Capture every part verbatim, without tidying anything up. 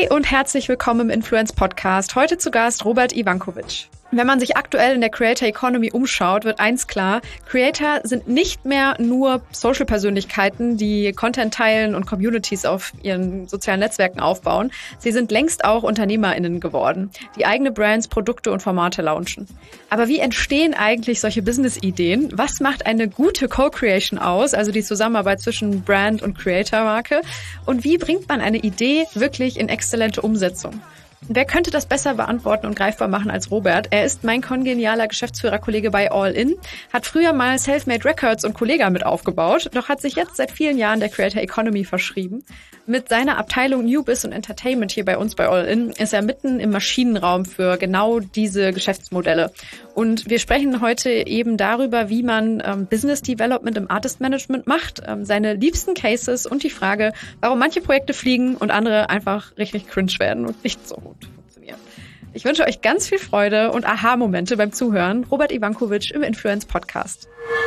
Hi und herzlich willkommen im Influence Podcast. Heute zu Gast Robert Ivankovic. Wenn man sich aktuell in der Creator Economy umschaut, wird eins klar: Creator sind nicht mehr nur Social-Persönlichkeiten, die Content teilen und Communities auf ihren sozialen Netzwerken aufbauen. Sie sind längst auch UnternehmerInnen geworden, die eigene Brands, Produkte und Formate launchen. Aber wie entstehen eigentlich solche Business-Ideen? Was macht eine gute Co-Creation aus, also die Zusammenarbeit zwischen Brand und Creator-Marke? Und wie bringt man eine Idee wirklich in exzellente Umsetzung? Wer könnte das besser beantworten und greifbar machen als Robert? Er ist mein kongenialer Geschäftsführerkollege bei All In, hat früher mal Selfmade Records und Kollega mit aufgebaut, doch hat sich jetzt seit vielen Jahren der Creator Economy verschrieben. Mit seiner Abteilung New Biz und Entertainment hier bei uns bei All In ist er mitten im Maschinenraum für genau diese Geschäftsmodelle. Und wir sprechen heute eben darüber, wie man ähm, Business Development im Artist Management macht, ähm, seine liebsten Cases und die Frage, warum manche Projekte fliegen und andere einfach richtig cringe werden und nicht so gut funktionieren. Ich wünsche euch ganz viel Freude und Aha-Momente beim Zuhören. Robert Ivankovic im Influence Podcast.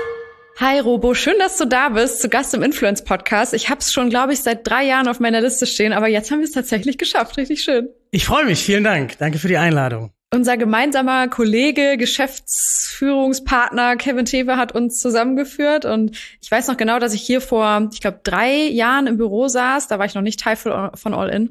Hi Robo, schön, dass du da bist, zu Gast im Influence Podcast. Ich habe es schon, glaube ich, seit drei Jahren auf meiner Liste stehen, aber jetzt haben wir es tatsächlich geschafft. Richtig schön. Ich freue mich, vielen Dank. Danke für die Einladung. Unser gemeinsamer Kollege, Geschäftsführungspartner Kevin Tewe hat uns zusammengeführt und ich weiß noch genau, dass ich hier vor, ich glaube, drei Jahren im Büro saß. Da war ich noch nicht Teil von All In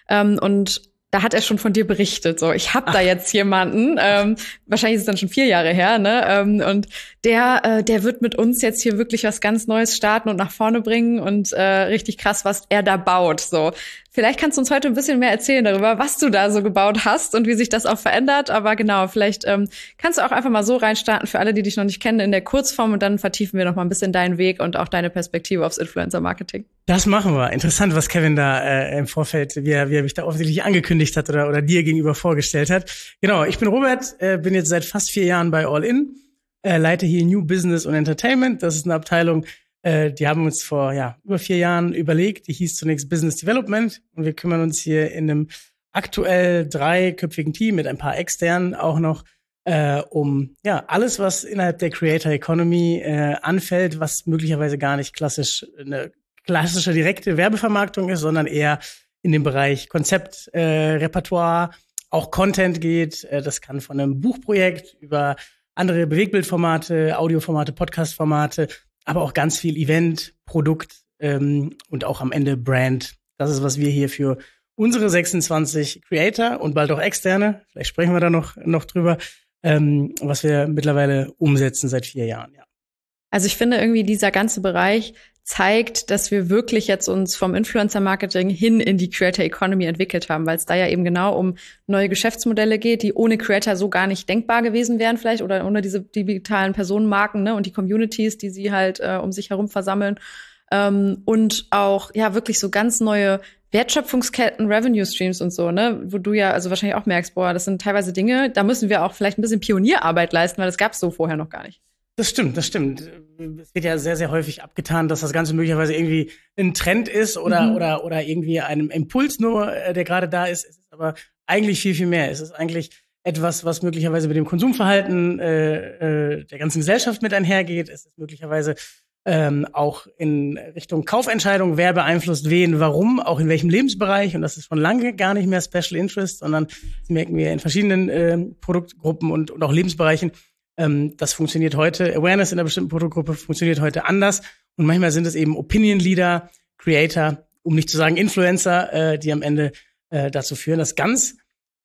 und da hat er schon von dir berichtet. So, ich habe da jetzt jemanden. Ähm, wahrscheinlich ist es dann schon vier Jahre her, ne? Ähm, und der, äh, der wird mit uns jetzt hier wirklich was ganz Neues starten und nach vorne bringen und äh, richtig krass, was er da baut. So, vielleicht kannst du uns heute ein bisschen mehr erzählen darüber, was du da so gebaut hast und wie sich das auch verändert. Aber genau, vielleicht ähm, kannst du auch einfach mal so reinstarten für alle, die dich noch nicht kennen, in der Kurzform und dann vertiefen wir noch mal ein bisschen deinen Weg und auch deine Perspektive aufs Influencer-Marketing. Das machen wir. Interessant, was Kevin da äh, im Vorfeld, wie er, wie er mich da offensichtlich angekündigt hat oder, oder dir gegenüber vorgestellt hat. Genau, ich bin Robert, äh, bin jetzt seit fast vier Jahren bei All In, äh, leite hier New Business und Entertainment. Das ist eine Abteilung, äh, die haben uns vor ja über vier Jahren überlegt. Die hieß zunächst Business Development und wir kümmern uns hier in einem aktuell dreiköpfigen Team mit ein paar externen auch noch äh, um ja alles, was innerhalb der Creator Economy äh, anfällt, was möglicherweise gar nicht klassisch eine klassische direkte Werbevermarktung ist, sondern eher in dem Bereich Konzept, äh, Repertoire, auch Content geht. Äh, das kann von einem Buchprojekt über andere Bewegbildformate, Audioformate, Podcastformate, aber auch ganz viel Event, Produkt ähm, und auch am Ende Brand. Das ist, was wir hier für unsere sechsundzwanzig Creator und bald auch Externe, vielleicht sprechen wir da noch, noch drüber, ähm, was wir mittlerweile umsetzen seit vier Jahren. Ja. Also ich finde irgendwie, dieser ganze Bereich zeigt, dass wir wirklich jetzt uns vom Influencer-Marketing hin in die Creator Economy entwickelt haben, weil es da ja eben genau um neue Geschäftsmodelle geht, die ohne Creator so gar nicht denkbar gewesen wären vielleicht oder ohne diese digitalen Personenmarken, ne, und die Communities, die sie halt äh, um sich herum versammeln, ähm, und auch ja wirklich so ganz neue Wertschöpfungsketten, Revenue Streams und so, ne, wo du ja also wahrscheinlich auch merkst, boah, das sind teilweise Dinge, da müssen wir auch vielleicht ein bisschen Pionierarbeit leisten, weil das gab's so vorher noch gar nicht. Das stimmt, das stimmt. Es wird ja sehr, sehr häufig abgetan, dass das Ganze möglicherweise irgendwie ein Trend ist oder mhm. oder oder irgendwie ein Impuls nur, der gerade da ist. Es ist aber eigentlich viel, viel mehr. Es ist eigentlich etwas, was möglicherweise mit dem Konsumverhalten äh, äh, der ganzen Gesellschaft mit einhergeht. Es ist möglicherweise ähm, auch in Richtung Kaufentscheidungen, wer beeinflusst wen, warum, auch in welchem Lebensbereich. Und das ist schon lange gar nicht mehr Special Interest, sondern das merken wir in verschiedenen äh, Produktgruppen und, und auch Lebensbereichen. Ähm, das funktioniert heute, Awareness in einer bestimmten Produktgruppe funktioniert heute anders. Und manchmal sind es eben Opinion Leader, Creator, um nicht zu sagen Influencer, äh, die am Ende äh, dazu führen, dass ganz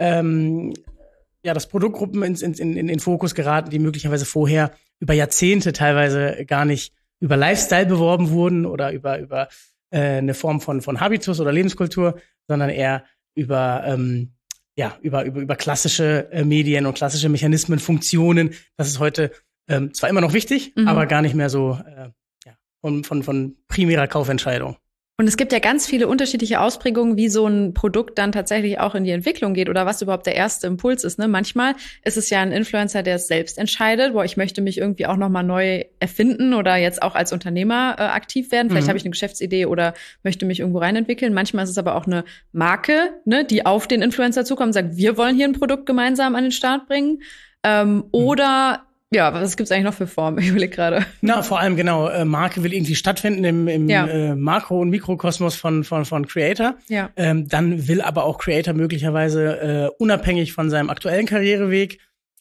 ähm, ja das Produktgruppen ins, in, in, in den Fokus geraten, die möglicherweise vorher über Jahrzehnte teilweise gar nicht über Lifestyle beworben wurden oder über über äh, eine Form von von Habitus oder Lebenskultur, sondern eher über ähm, ja, über, über, über klassische äh, Medien und klassische Mechanismen, Funktionen. Das ist heute ähm, zwar immer noch wichtig, mhm. aber gar nicht mehr so äh, ja, von, von, von primärer Kaufentscheidung. Und es gibt ja ganz viele unterschiedliche Ausprägungen, wie so ein Produkt dann tatsächlich auch in die Entwicklung geht oder was überhaupt der erste Impuls ist. Ne? Manchmal ist es ja ein Influencer, der es selbst entscheidet, boah, ich möchte mich irgendwie auch nochmal neu erfinden oder jetzt auch als Unternehmer äh, aktiv werden. Vielleicht mhm. habe ich eine Geschäftsidee oder möchte mich irgendwo reinentwickeln. Manchmal ist es aber auch eine Marke, ne, die auf den Influencer zukommt und sagt, wir wollen hier ein Produkt gemeinsam an den Start bringen. Ähm, mhm. Oder Ja, was gibt's eigentlich noch für Formen? Ich überlege gerade. Na, vor allem genau, äh, Marke will irgendwie stattfinden im, im ja. äh, Makro- und Mikrokosmos von von von Creator. Ja. Ähm, dann will aber auch Creator möglicherweise äh, unabhängig von seinem aktuellen Karriereweg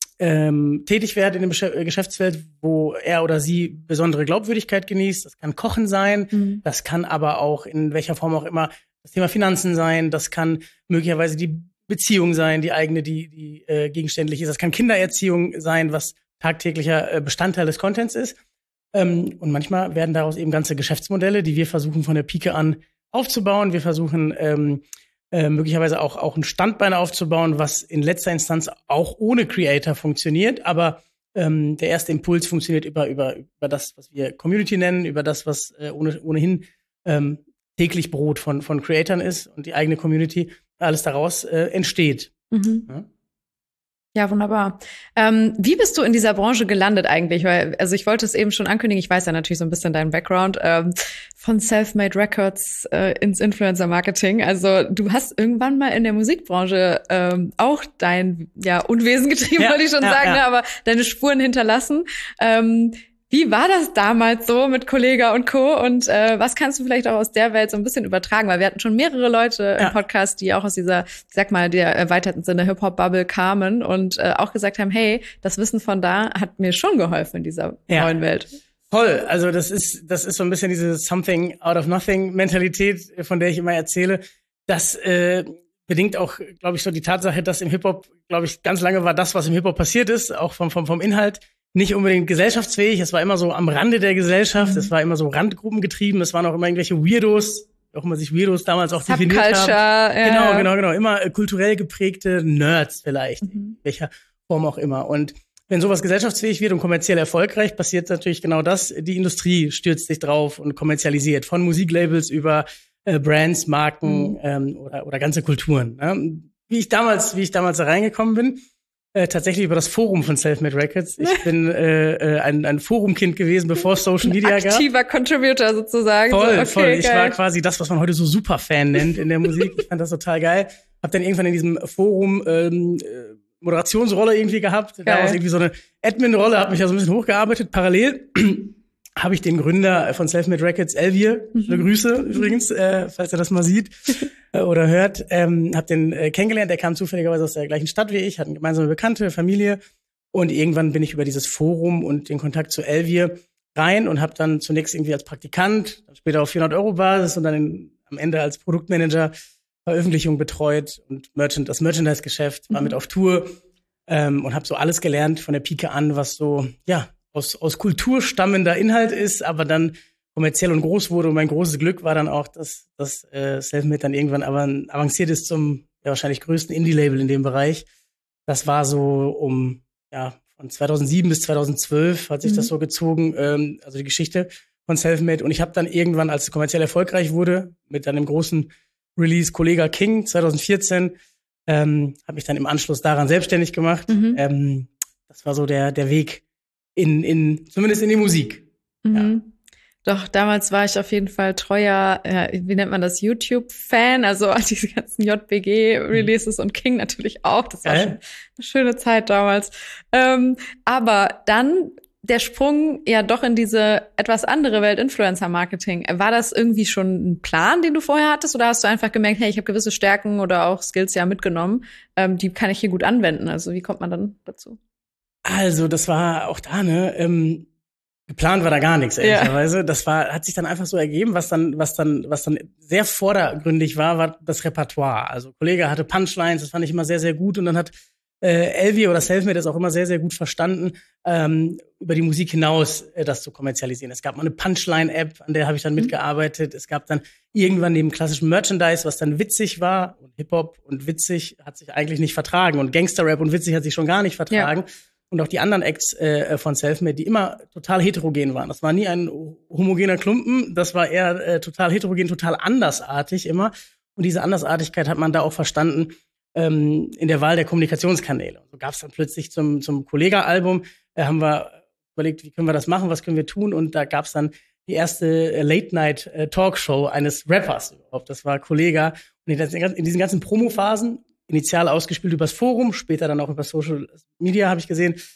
ähm, tätig werden in dem Besch- äh, Geschäftsfeld, wo er oder sie besondere Glaubwürdigkeit genießt. Das kann Kochen sein, mhm. das kann aber auch in welcher Form auch immer das Thema Finanzen sein, das kann möglicherweise die Beziehung sein, die eigene, die die äh, gegenständlich ist. Das kann Kindererziehung sein, was tagtäglicher Bestandteil des Contents ist. Ähm, und manchmal werden daraus eben ganze Geschäftsmodelle, die wir versuchen von der Pike an aufzubauen. Wir versuchen ähm, äh, möglicherweise auch, auch ein Standbein aufzubauen, was in letzter Instanz auch ohne Creator funktioniert. Aber ähm, der erste Impuls funktioniert über, über, über das, was wir Community nennen, über das, was äh, ohne, ohnehin ähm, täglich Brot von, von Creatoren ist und die eigene Community, alles daraus äh, entsteht. Mhm. Ja? Ja, wunderbar. Ähm, wie bist du in dieser Branche gelandet eigentlich? Weil, also ich wollte es eben schon ankündigen, ich weiß ja natürlich so ein bisschen deinen Background, ähm, von Self-Made Records äh, ins Influencer-Marketing. Also du hast irgendwann mal in der Musikbranche ähm, auch dein ja, Unwesen getrieben, ja, wollte ich schon ja, sagen, ja. Ne, aber deine Spuren hinterlassen. Ähm, Wie war das damals so mit Kollega und Co. Und äh, was kannst du vielleicht auch aus der Welt so ein bisschen übertragen? Weil wir hatten schon mehrere Leute ja. im Podcast, die auch aus dieser, ich sag mal, der erweiterten Sinne Hip-Hop-Bubble kamen und äh, auch gesagt haben, hey, das Wissen von da hat mir schon geholfen in dieser ja. neuen Welt. Voll. Also das ist das ist so ein bisschen diese Something out of nothing Mentalität, von der ich immer erzähle. Das äh, bedingt auch, glaube ich, so die Tatsache, dass im Hip-Hop, glaube ich, ganz lange war das, was im Hip-Hop passiert ist, auch vom vom vom Inhalt, nicht unbedingt gesellschaftsfähig. Es war immer so am Rande der Gesellschaft. Es war immer so Randgruppengetrieben. Es waren auch immer irgendwelche Weirdos, auch immer sich Weirdos damals auch definiert haben. Ja, genau, genau, genau. Immer äh, kulturell geprägte Nerds vielleicht, mhm. in welcher Form auch immer. Und wenn sowas gesellschaftsfähig wird und kommerziell erfolgreich, passiert natürlich genau das. Die Industrie stürzt sich drauf und kommerzialisiert. Von Musiklabels über äh, Brands, Marken mhm. ähm, oder, oder ganze Kulturen. Ne? Wie ich damals, wie ich damals da reingekommen bin, Äh, tatsächlich über das Forum von Self-Made Records. Ich bin äh, äh, ein, ein Forumkind gewesen, bevor es Social Media gab. Aktiver Contributor sozusagen. Voll, so, okay, voll. Ich geil. war quasi das, was man heute so Superfan nennt in der Musik. Ich fand das total geil. Hab dann irgendwann in diesem Forum ähm, Moderationsrolle irgendwie gehabt. Geil. Daraus irgendwie so eine Admin-Rolle, hab mich ja so ein bisschen hochgearbeitet. Parallel habe ich den Gründer von Self-Made Records, Elvier, mhm. eine Grüße übrigens, äh, falls er das mal sieht äh, oder hört, ähm, hab den äh, kennengelernt. Der kam zufälligerweise aus der gleichen Stadt wie ich, hatten gemeinsame Bekannte, Familie. Und irgendwann bin ich über dieses Forum und den Kontakt zu Elvier rein und habe dann zunächst irgendwie als Praktikant, später auf vierhundert Euro Basis und dann in, am Ende als Produktmanager Veröffentlichung betreut und Merchant, das Merchandise-Geschäft, war mhm. mit auf Tour ähm, und habe so alles gelernt von der Pike an, was so, ja, aus, aus Kultur stammender Inhalt ist, aber dann kommerziell und groß wurde. Und mein großes Glück war dann auch, dass das äh, Selfmade dann irgendwann aber avanciert ist zum ja, wahrscheinlich größten Indie-Label in dem Bereich. Das war so um, ja, von zweitausendsieben bis zweitausendzwölf hat sich mhm. das so gezogen, ähm, also die Geschichte von Selfmade. Und ich habe dann irgendwann, als es kommerziell erfolgreich wurde, mit dann dem großen Release Kollega King zweitausendvierzehn, ähm, habe ich dann im Anschluss daran selbstständig gemacht. Mhm. Ähm, das war so der der Weg in in zumindest in die Musik. Mhm. Ja. Doch, damals war ich auf jeden Fall treuer, äh, wie nennt man das, YouTube-Fan, also diese ganzen J B G-Releases mhm. und King natürlich auch. Das war äh? schon eine schöne Zeit damals. Ähm, aber dann der Sprung ja doch in diese etwas andere Welt, Influencer-Marketing. War das irgendwie schon ein Plan, den du vorher hattest, oder hast du einfach gemerkt, hey, ich habe gewisse Stärken oder auch Skills ja mitgenommen, ähm, die kann ich hier gut anwenden? Also wie kommt man dann dazu? Also das war auch da, ne, ähm, geplant war da gar nichts, ehrlicherweise. Ja. Das war, hat sich dann einfach so ergeben, was dann, was dann, was dann sehr vordergründig war, war das Repertoire. Also Kollege hatte Punchlines, das fand ich immer sehr, sehr gut, und dann hat äh, Elvier oder Selfmade das auch immer sehr, sehr gut verstanden, ähm, über die Musik hinaus äh, das zu kommerzialisieren. Es gab mal eine Punchline-App, an der habe ich dann mhm. mitgearbeitet. Es gab dann irgendwann neben klassischem Merchandise, was dann witzig war, und Hip-Hop und witzig hat sich eigentlich nicht vertragen, und Gangster-Rap und witzig hat sich schon gar nicht vertragen. Ja. Und auch die anderen Acts äh, von Selfmade, die immer total heterogen waren. Das war nie ein homogener Klumpen, das war eher äh, total heterogen, total andersartig immer. Und diese Andersartigkeit hat man da auch verstanden ähm, in der Wahl der Kommunikationskanäle. Und so gab es dann plötzlich zum zum Kollega-Album, äh, haben wir überlegt, wie können wir das machen, was können wir tun? Und da gab es dann die erste Late-Night-Talkshow eines Rappers überhaupt. Das war Kollega. Und in diesen ganzen Promo-Phasen, initial ausgespielt übers Forum, später dann auch über Social Media, habe ich gesehen,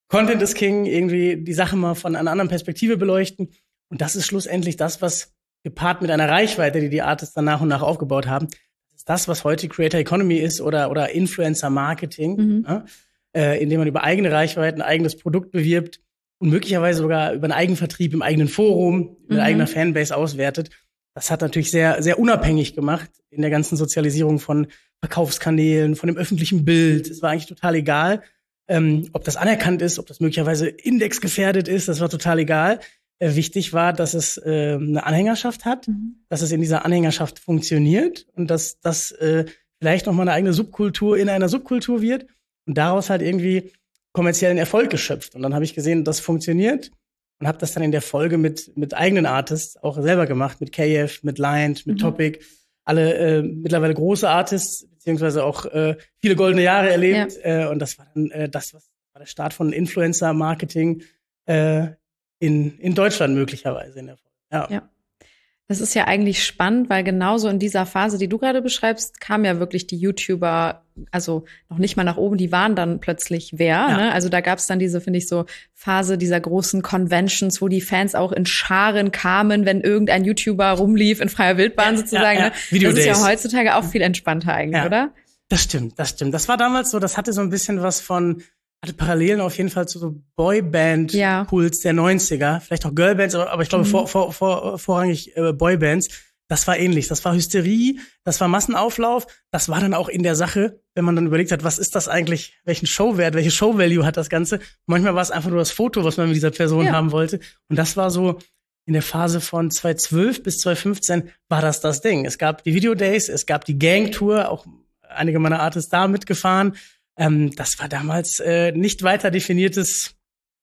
Content is King, irgendwie die Sache mal von einer anderen Perspektive beleuchten. Und das ist schlussendlich das, was gepaart mit einer Reichweite, die die Artists dann nach und nach aufgebaut haben, das ist das, was heute Creator Economy ist oder, oder Influencer Marketing, mhm. ne? äh, indem man über eigene Reichweiten ein eigenes Produkt bewirbt und möglicherweise sogar über einen Eigenvertrieb im eigenen Forum, mit mhm. eigener Fanbase auswertet. Das hat natürlich sehr, sehr unabhängig gemacht in der ganzen Sozialisierung von Verkaufskanälen, von dem öffentlichen Bild. Es war eigentlich total egal, ähm, ob das anerkannt ist, ob das möglicherweise indexgefährdet ist. Das war total egal. Äh, wichtig war, dass es äh, eine Anhängerschaft hat, mhm. dass es in dieser Anhängerschaft funktioniert und dass das äh, vielleicht noch mal eine eigene Subkultur in einer Subkultur wird und daraus halt irgendwie kommerziellen Erfolg geschöpft. Und dann habe ich gesehen, das funktioniert. Und habe das dann in der Folge mit mit eigenen Artists auch selber gemacht, mit K F, mit Liant, mit mhm. Topic, alle äh, mittlerweile große Artists, beziehungsweise auch äh, viele goldene Jahre erlebt. Ja. Äh, und das war dann äh, das, was war der Start von Influencer-Marketing äh, in in Deutschland möglicherweise in der Folge. Ja. ja. Das ist ja eigentlich spannend, weil genauso in dieser Phase, die du gerade beschreibst, kamen ja wirklich die YouTuber, also noch nicht mal nach oben, die waren dann plötzlich wer. Ja. Ne? Also da gab es dann diese, finde ich, so Phase dieser großen Conventions, wo die Fans auch in Scharen kamen, wenn irgendein YouTuber rumlief in freier Wildbahn ja, sozusagen. Ja, ja. Ne? Das ist ja heutzutage auch viel entspannter eigentlich, ja. oder? Das stimmt, das stimmt. Das war damals so, das hatte so ein bisschen was von hatte Parallelen auf jeden Fall zu so Boyband-Pools ja. der neunziger, vielleicht auch Girlbands, aber, aber ich glaube mhm. vor, vor, vor, vorrangig äh, Boybands. Das war ähnlich. Das war Hysterie, das war Massenauflauf. Das war dann auch in der Sache, wenn man dann überlegt hat, was ist das eigentlich, welchen Showwert, welche Show-Value hat das Ganze. Manchmal war es einfach nur das Foto, was man mit dieser Person ja. haben wollte. Und das war so in der Phase von zweitausendzwölf bis zweitausendfünfzehn war das das Ding. Es gab die Video-Days, es gab die Gang-Tour, auch einige meiner Artists da mitgefahren. Ähm, das war damals äh, nicht weiter definiertes,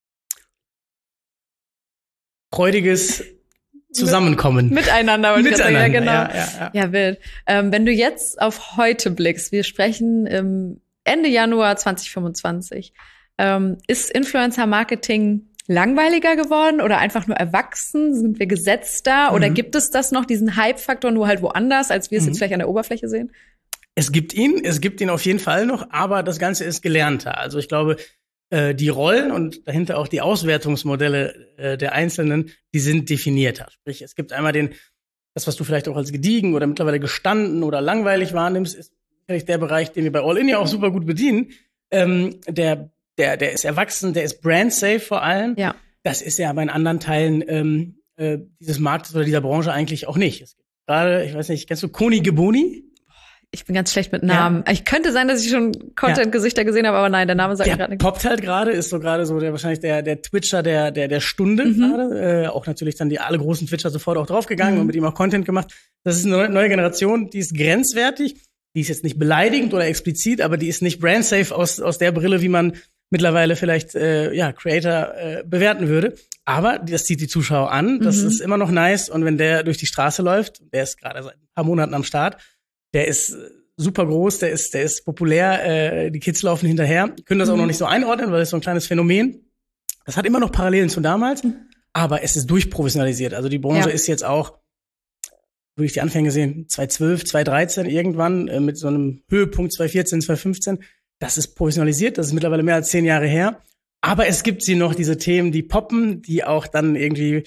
freudiges Zusammenkommen. Miteinander. Miteinander, ja, genau. Ja, ja, ja. ja wild. Ähm, wenn du jetzt auf heute blickst, wir sprechen im Ende Januar zwanzig fünfundzwanzig, ähm, ist Influencer-Marketing langweiliger geworden oder einfach nur erwachsen? Sind wir gesetzter? Mhm. Oder gibt es das noch, diesen Hype-Faktor, nur halt woanders, als wir es mhm. jetzt vielleicht an der Oberfläche sehen? Es gibt ihn, es gibt ihn auf jeden Fall noch, aber das Ganze ist gelernter. Also ich glaube, äh, die Rollen und dahinter auch die Auswertungsmodelle äh, der Einzelnen, die sind definierter. Sprich, es gibt einmal den, das, was du vielleicht auch als gediegen oder mittlerweile gestanden oder langweilig wahrnimmst, ist vielleicht der Bereich, den wir bei All In ja auch super gut bedienen. Ähm, der, der, der ist erwachsen, der ist brand safe vor allem. Ja. Das ist ja aber in anderen Teilen ähm, äh, dieses Marktes oder dieser Branche eigentlich auch nicht. Es gibt gerade, ich weiß nicht, kennst du Koni Geboni? Ich bin ganz schlecht mit Namen. Ja. Ich könnte sein, dass ich schon Content-Gesichter gesehen habe, aber nein, der Name sagt mir gerade nichts. Poppt halt gerade, ist so gerade so der wahrscheinlich der der Twitcher der der der Stunde mhm. gerade. Äh, auch natürlich dann die alle großen Twitcher sofort auch draufgegangen mhm. und mit ihm auch Content gemacht. Das ist eine neue, neue Generation, die ist grenzwertig. Die ist jetzt nicht beleidigend oder explizit, aber die ist nicht brand-safe aus aus der Brille, wie man mittlerweile vielleicht äh, ja Creator äh, bewerten würde. Aber das zieht die Zuschauer an. Das mhm. ist immer noch nice. Und wenn der durch die Straße läuft, der ist gerade seit ein paar Monaten am Start, der ist super groß, der ist, der ist populär, äh, die Kids laufen hinterher, können das auch noch nicht so einordnen, weil das ist so ein kleines Phänomen. Das hat immer noch Parallelen zu damals, aber es ist durchprofessionalisiert. Also die Branche ja. ist jetzt auch, würde ich die Anfänge sehen, zweitausendzwölf, zweitausenddreizehn irgendwann, äh, mit so einem Höhepunkt zweitausendvierzehn, zweitausendfünfzehn. Das ist professionalisiert, das ist mittlerweile mehr als zehn Jahre her. Aber es gibt sie noch, diese Themen, die poppen, die auch dann irgendwie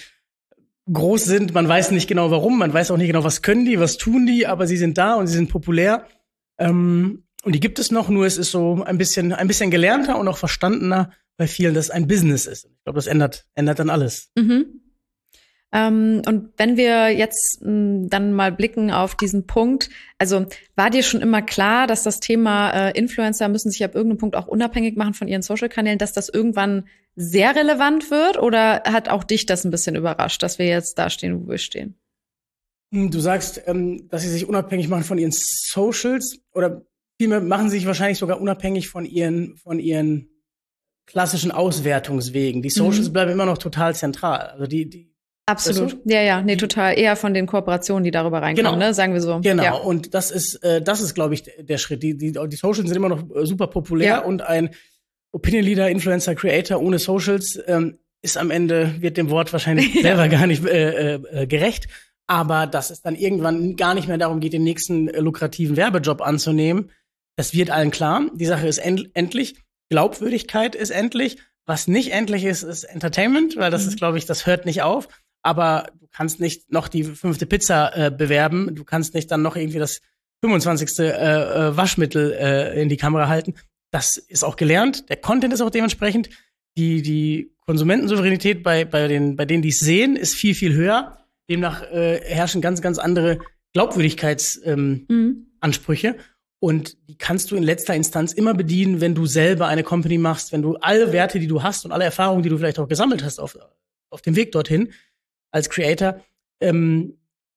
groß sind, man weiß nicht genau warum, man weiß auch nicht genau, was können die, was tun die, aber sie sind da und sie sind populär. Ähm, und die gibt es noch, nur es ist so ein bisschen ein bisschen gelernter und auch verstandener bei vielen, dass es ein Business ist. Ich glaube, das ändert ändert dann alles. Mhm. Ähm, und wenn wir jetzt mh, dann mal blicken auf diesen Punkt, also war dir schon immer klar, dass das Thema äh, Influencer müssen sich ab irgendeinem Punkt auch unabhängig machen von ihren Social-Kanälen, dass das irgendwann sehr relevant wird, oder hat auch dich das ein bisschen überrascht, dass wir jetzt da stehen, wo wir stehen? Du sagst, ähm, dass sie sich unabhängig machen von ihren Socials, oder vielmehr machen sie sich wahrscheinlich sogar unabhängig von ihren von ihren klassischen Auswertungswegen. Die Socials mhm. bleiben immer noch total zentral. Also die, die Absolut. Weißt du? Ja, ja, nee, total. Eher von den Kooperationen, die darüber reinkommen, genau. ne? Sagen wir so. Genau. Ja. Und das ist, äh, das ist, glaube ich, der Schritt. Die, die, die Socials sind immer noch äh, super populär ja. und ein Opinion Leader, Influencer, Creator ohne Socials ähm, ist am Ende, wird dem Wort wahrscheinlich ja. selber gar nicht äh, äh, gerecht. Aber dass es dann irgendwann gar nicht mehr darum geht, den nächsten äh, lukrativen Werbejob anzunehmen, das wird allen klar. Die Sache ist end- endlich. Glaubwürdigkeit ist endlich. Was nicht endlich ist, ist Entertainment, weil das mhm. ist, glaube ich, das hört nicht auf. Aber du kannst nicht noch die fünfte Pizza äh, bewerben. Du kannst nicht dann noch irgendwie das fünfundzwanzigste Äh, äh, Waschmittel äh, in die Kamera halten. Das ist auch gelernt. Der Content ist auch dementsprechend. Die, die Konsumentensouveränität bei, bei, den, bei denen, die es sehen, ist viel, viel höher. Demnach äh, herrschen ganz, ganz andere Glaubwürdigkeitsansprüche. Ähm, mhm. Und die kannst du in letzter Instanz immer bedienen, wenn du selber eine Company machst, wenn du alle Werte, die du hast und alle Erfahrungen, die du vielleicht auch gesammelt hast auf, auf dem Weg dorthin als Creator, ähm,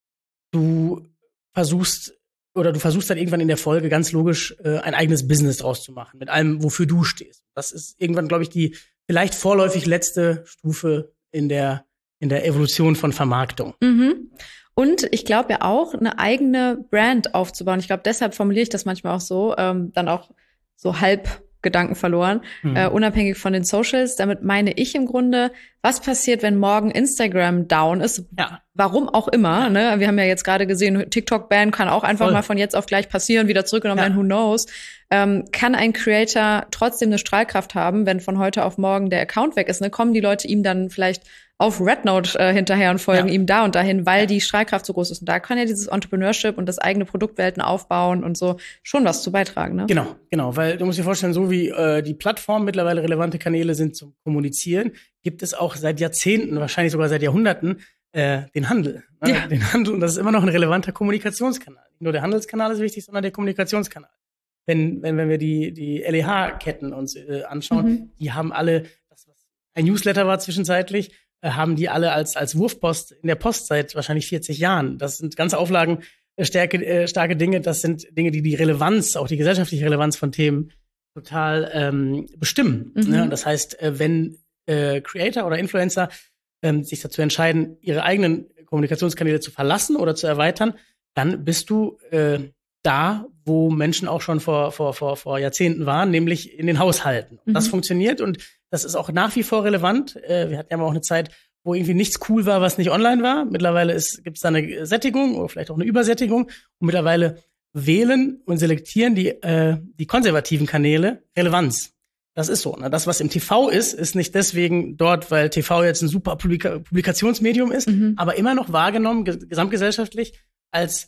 du versuchst oder du versuchst dann irgendwann in der Folge ganz logisch äh, ein eigenes Business draus zu machen, mit allem, wofür du stehst. Das ist irgendwann, glaube ich, die vielleicht vorläufig letzte Stufe in der in der Evolution von Vermarktung. Mhm. Und ich glaube ja auch, eine eigene Brand aufzubauen. Ich glaube, deshalb formuliere ich das manchmal auch so, ähm, dann auch so halb Gedanken verloren, mhm. äh, unabhängig von den Socials. Damit meine ich im Grunde, was passiert, wenn morgen Instagram down ist? Ja. Warum auch immer. Ja. Ne? Wir haben ja jetzt gerade gesehen, TikTok-Ban kann auch einfach Voll. mal von jetzt auf gleich passieren, wieder zurückgenommen werden, ja. who knows. Ähm, kann ein Creator trotzdem eine Strahlkraft haben, wenn von heute auf morgen der Account weg ist? Ne? Kommen die Leute ihm dann vielleicht auf Rednote äh, hinterher und folgen ja. ihm da und dahin, weil ja. die Strahlkraft so groß ist. Und da kann ja dieses Entrepreneurship und das eigene Produktwelten aufbauen und so schon was zu beitragen. Ne? Genau, genau. Weil du musst dir vorstellen, so wie äh, die Plattformen mittlerweile relevante Kanäle sind zum Kommunizieren, gibt es auch seit Jahrzehnten, wahrscheinlich sogar seit Jahrhunderten, äh, den Handel. Ne? Ja. Den Handel. Und das ist immer noch ein relevanter Kommunikationskanal. Nicht nur der Handelskanal ist wichtig, sondern der Kommunikationskanal. Wenn, wenn, wenn wir die, die L E H-Ketten uns äh, anschauen, mhm. die haben alle, das was ein Newsletter war zwischenzeitlich, haben die alle als als Wurfpost in der Post seit wahrscheinlich vierzig Jahren. Das sind ganze Auflagen, äh, starke, äh, starke Dinge. Das sind Dinge, die die Relevanz, auch die gesellschaftliche Relevanz von Themen total ähm, bestimmen. Mhm. Ne? Und das heißt, äh, wenn äh, Creator oder Influencer ähm, sich dazu entscheiden, ihre eigenen Kommunikationskanäle zu verlassen oder zu erweitern, dann bist du äh, da, wo Menschen auch schon vor vor vor vor Jahrzehnten waren, nämlich in den Haushalten. Und mhm. das funktioniert und das ist auch nach wie vor relevant. Äh, wir hatten ja mal auch eine Zeit, wo irgendwie nichts cool war, was nicht online war. Mittlerweile gibt es da eine Sättigung oder vielleicht auch eine Übersättigung. Und mittlerweile wählen und selektieren die äh, die konservativen Kanäle Relevanz. Das ist so. Ne? Das, was im T V ist, ist nicht deswegen dort, weil T V jetzt ein super Publika- Publikationsmedium ist, mhm. aber immer noch wahrgenommen, ges- gesamtgesellschaftlich, als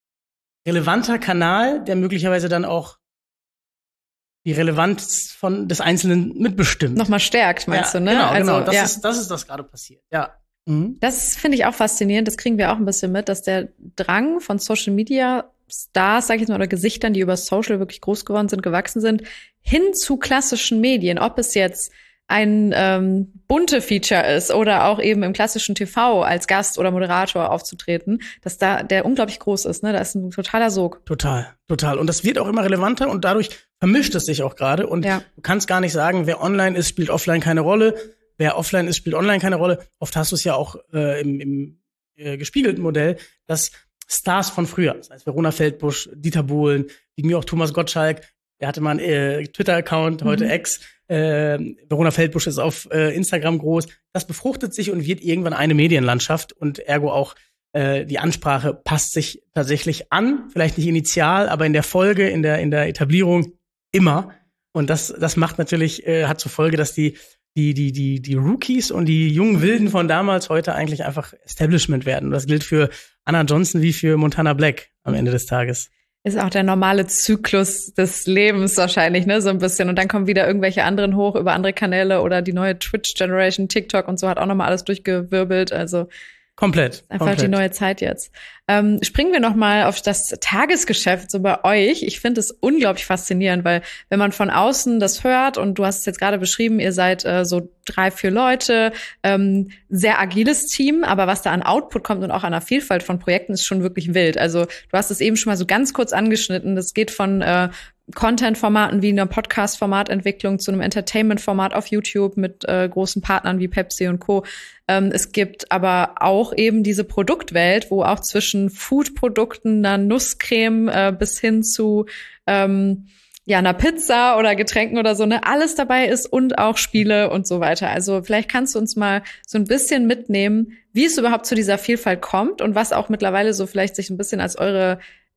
relevanter Kanal, der möglicherweise dann auch die Relevanz von des Einzelnen mitbestimmt. Nochmal stärkt, meinst ja, du, ne? Genau, also, genau. Das ja. ist, das ist das gerade passiert. Ja. Mhm. Das finde ich auch faszinierend. Das kriegen wir auch ein bisschen mit, dass der Drang von Social Media Stars, sag ich jetzt mal, oder Gesichtern, die über Social wirklich groß geworden sind, gewachsen sind, hin zu klassischen Medien. Ob es jetzt ein ähm, bunte Feature ist oder auch eben im klassischen T V als Gast oder Moderator aufzutreten, dass da der unglaublich groß ist. Ne? Da ist ein totaler Sog. Total, total. Und das wird auch immer relevanter und dadurch vermischt es sich auch gerade. Und ja. du kannst gar nicht sagen, wer online ist, spielt offline keine Rolle. Wer offline ist, spielt online keine Rolle. Oft hast du es ja auch äh, im, im äh, gespiegelten Modell, dass Stars von früher, das heißt Verona Feldbusch, Dieter Bohlen, wie mir auch Thomas Gottschalk, der hatte mal einen äh, Twitter-Account, heute mhm. Ex. Äh, Verona Feldbusch ist auf äh, Instagram groß. Das befruchtet sich und wird irgendwann eine Medienlandschaft und ergo auch äh, die Ansprache passt sich tatsächlich an. Vielleicht nicht initial, aber in der Folge, in der in der Etablierung immer. Und das das macht natürlich äh, hat zur Folge, dass die die die die die Rookies und die jungen Wilden von damals heute eigentlich einfach Establishment werden. Und das gilt für Anna Johnson wie für Montana Black am Ende des Tages. Ist auch der normale Zyklus des Lebens wahrscheinlich, ne, so ein bisschen. Und dann kommen wieder irgendwelche anderen hoch über andere Kanäle oder die neue Twitch-Generation, TikTok und so hat auch nochmal alles durchgewirbelt. Also komplett. Einfach komplett. Die neue Zeit jetzt. Ähm, springen wir nochmal auf das Tagesgeschäft so bei euch. Ich finde es unglaublich faszinierend, weil wenn man von außen das hört und du hast es jetzt gerade beschrieben, ihr seid äh, so drei, vier Leute, ähm, sehr agiles Team, aber was da an Output kommt und auch an der Vielfalt von Projekten ist schon wirklich wild. Also du hast es eben schon mal so ganz kurz angeschnitten. Das geht von äh, Content-Formaten wie einer Podcast-Formatentwicklung zu einem Entertainment-Format auf YouTube mit äh, großen Partnern wie Pepsi und Co. Ähm, es gibt aber auch eben diese Produktwelt, wo auch zwischen Food-Produkten, einer Nusscreme äh, bis hin zu ähm, ja einer Pizza oder Getränken oder so, ne, alles dabei ist und auch Spiele und so weiter. Also vielleicht kannst du uns mal so ein bisschen mitnehmen, wie es überhaupt zu dieser Vielfalt kommt und was auch mittlerweile so vielleicht sich ein bisschen als eure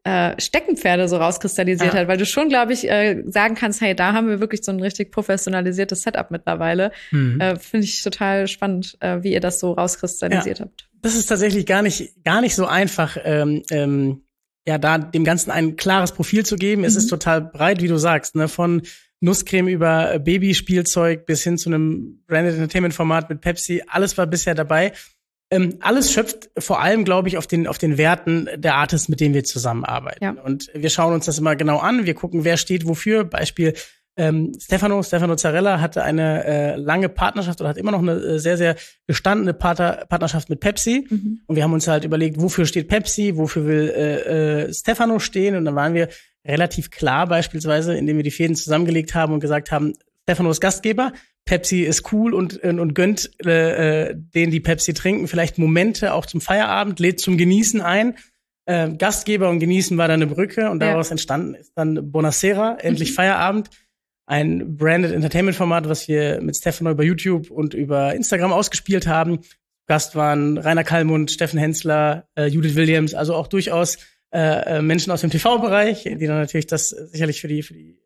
äh, Steckenpferde so rauskristallisiert ja. hat, weil du schon, glaube ich, äh, sagen kannst, hey, da haben wir wirklich so ein richtig professionalisiertes Setup mittlerweile. Mhm. Äh, Finde ich total spannend, äh, wie ihr das so rauskristallisiert ja. habt. Das ist tatsächlich gar nicht gar nicht so einfach, ähm, ähm, ja, da dem Ganzen ein klares Profil zu geben. Mhm. Es ist total breit, wie du sagst, ne, von Nusscreme über Babyspielzeug bis hin zu einem Branded Entertainment Format mit Pepsi. Alles war bisher dabei. Ähm, alles schöpft vor allem, glaube ich, auf den auf den Werten der Artists, mit denen wir zusammenarbeiten. Ja. Und wir schauen uns das immer genau an. Wir gucken, wer steht wofür. Beispiel ähm, Stefano, Stefano Zarella hatte eine äh, lange Partnerschaft oder hat immer noch eine äh, sehr, sehr gestandene Partner, Partnerschaft mit Pepsi. Mhm. Und wir haben uns halt überlegt, wofür steht Pepsi, wofür will äh, äh, Stefano stehen. Und dann waren wir relativ klar beispielsweise, indem wir die Fäden zusammengelegt haben und gesagt haben, Stefano ist Gastgeber, Pepsi ist cool und und, und gönnt äh, denen, die Pepsi trinken, vielleicht Momente auch zum Feierabend, lädt zum Genießen ein. Äh, Gastgeber und Genießen war dann eine Brücke und daraus ja. entstanden ist dann Bonacera, endlich mhm. Feierabend. Ein Branded Entertainment Format, was wir mit Stefano über YouTube und über Instagram ausgespielt haben. Gast waren Rainer Kallmund, Steffen Hensler, äh, Judith Williams, also auch durchaus äh, Menschen aus dem T V-Bereich, die dann natürlich das sicherlich für die für die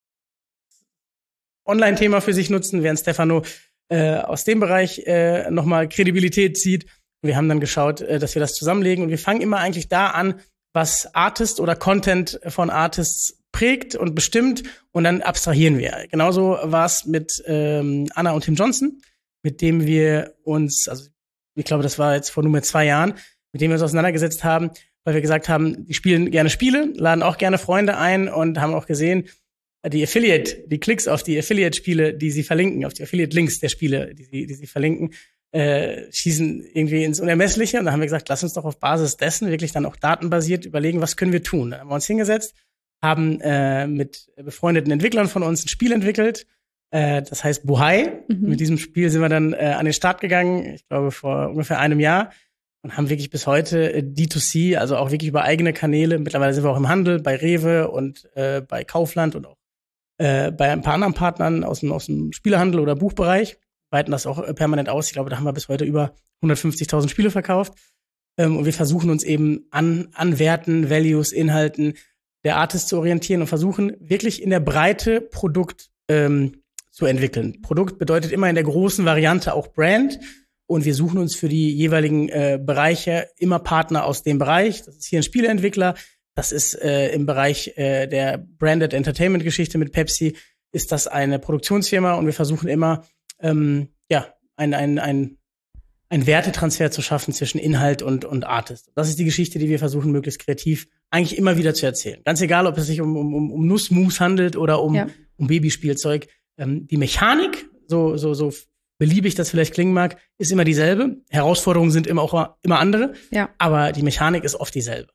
Online-Thema für sich nutzen, während Stefano äh, aus dem Bereich äh, nochmal Kredibilität zieht. Wir haben dann geschaut, äh, dass wir das zusammenlegen. Und wir fangen immer eigentlich da an, was Artist oder Content von Artists prägt und bestimmt. Und dann abstrahieren wir. Genauso war es mit ähm, Anna und Tim Johnson, mit dem wir uns, also ich glaube, das war jetzt vor nunmehr zwei Jahren, mit dem wir uns auseinandergesetzt haben, weil wir gesagt haben, die spielen gerne Spiele, laden auch gerne Freunde ein und haben auch gesehen, die Affiliate, die Klicks auf die Affiliate-Spiele, die sie verlinken, auf die Affiliate-Links der Spiele, die sie, die sie verlinken, äh, schießen irgendwie ins Unermessliche. Und da haben wir gesagt, lass uns doch auf Basis dessen wirklich dann auch datenbasiert überlegen, was können wir tun. Dann haben wir uns hingesetzt, haben äh, mit befreundeten Entwicklern von uns ein Spiel entwickelt, äh, das heißt Buhai. Mhm. Mit diesem Spiel sind wir dann äh, an den Start gegangen, ich glaube vor ungefähr einem Jahr. Und haben wirklich bis heute D zwei C, also auch wirklich über eigene Kanäle. Mittlerweile sind wir auch im Handel, bei Rewe und äh, bei Kaufland und auch Äh, bei ein paar anderen Partnern aus dem, aus dem Spielehandel oder Buchbereich, weiten das auch äh, permanent aus. Ich glaube, da haben wir bis heute über hundertfünfzigtausend Spiele verkauft. Ähm, und wir versuchen uns eben an, an Werten, Values, Inhalten der Artists zu orientieren und versuchen wirklich in der Breite Produkt ähm, zu entwickeln. Produkt bedeutet immer in der großen Variante auch Brand. Und wir suchen uns für die jeweiligen äh, Bereiche immer Partner aus dem Bereich. Das ist hier ein Spieleentwickler. Das ist äh, im Bereich äh, der Branded Entertainment-Geschichte mit Pepsi, ist das eine Produktionsfirma und wir versuchen immer, ähm, ja, ein, ein, ein, ein Wertetransfer zu schaffen zwischen Inhalt und, und Artist. Das ist die Geschichte, die wir versuchen, möglichst kreativ eigentlich immer wieder zu erzählen. Ganz egal, ob es sich um, um, um Nussmus handelt oder um, ja. um Babyspielzeug. Ähm, die Mechanik, so, so, so beliebig das vielleicht klingen mag, ist immer dieselbe. Herausforderungen sind immer auch immer andere, ja. aber die Mechanik ist oft dieselbe.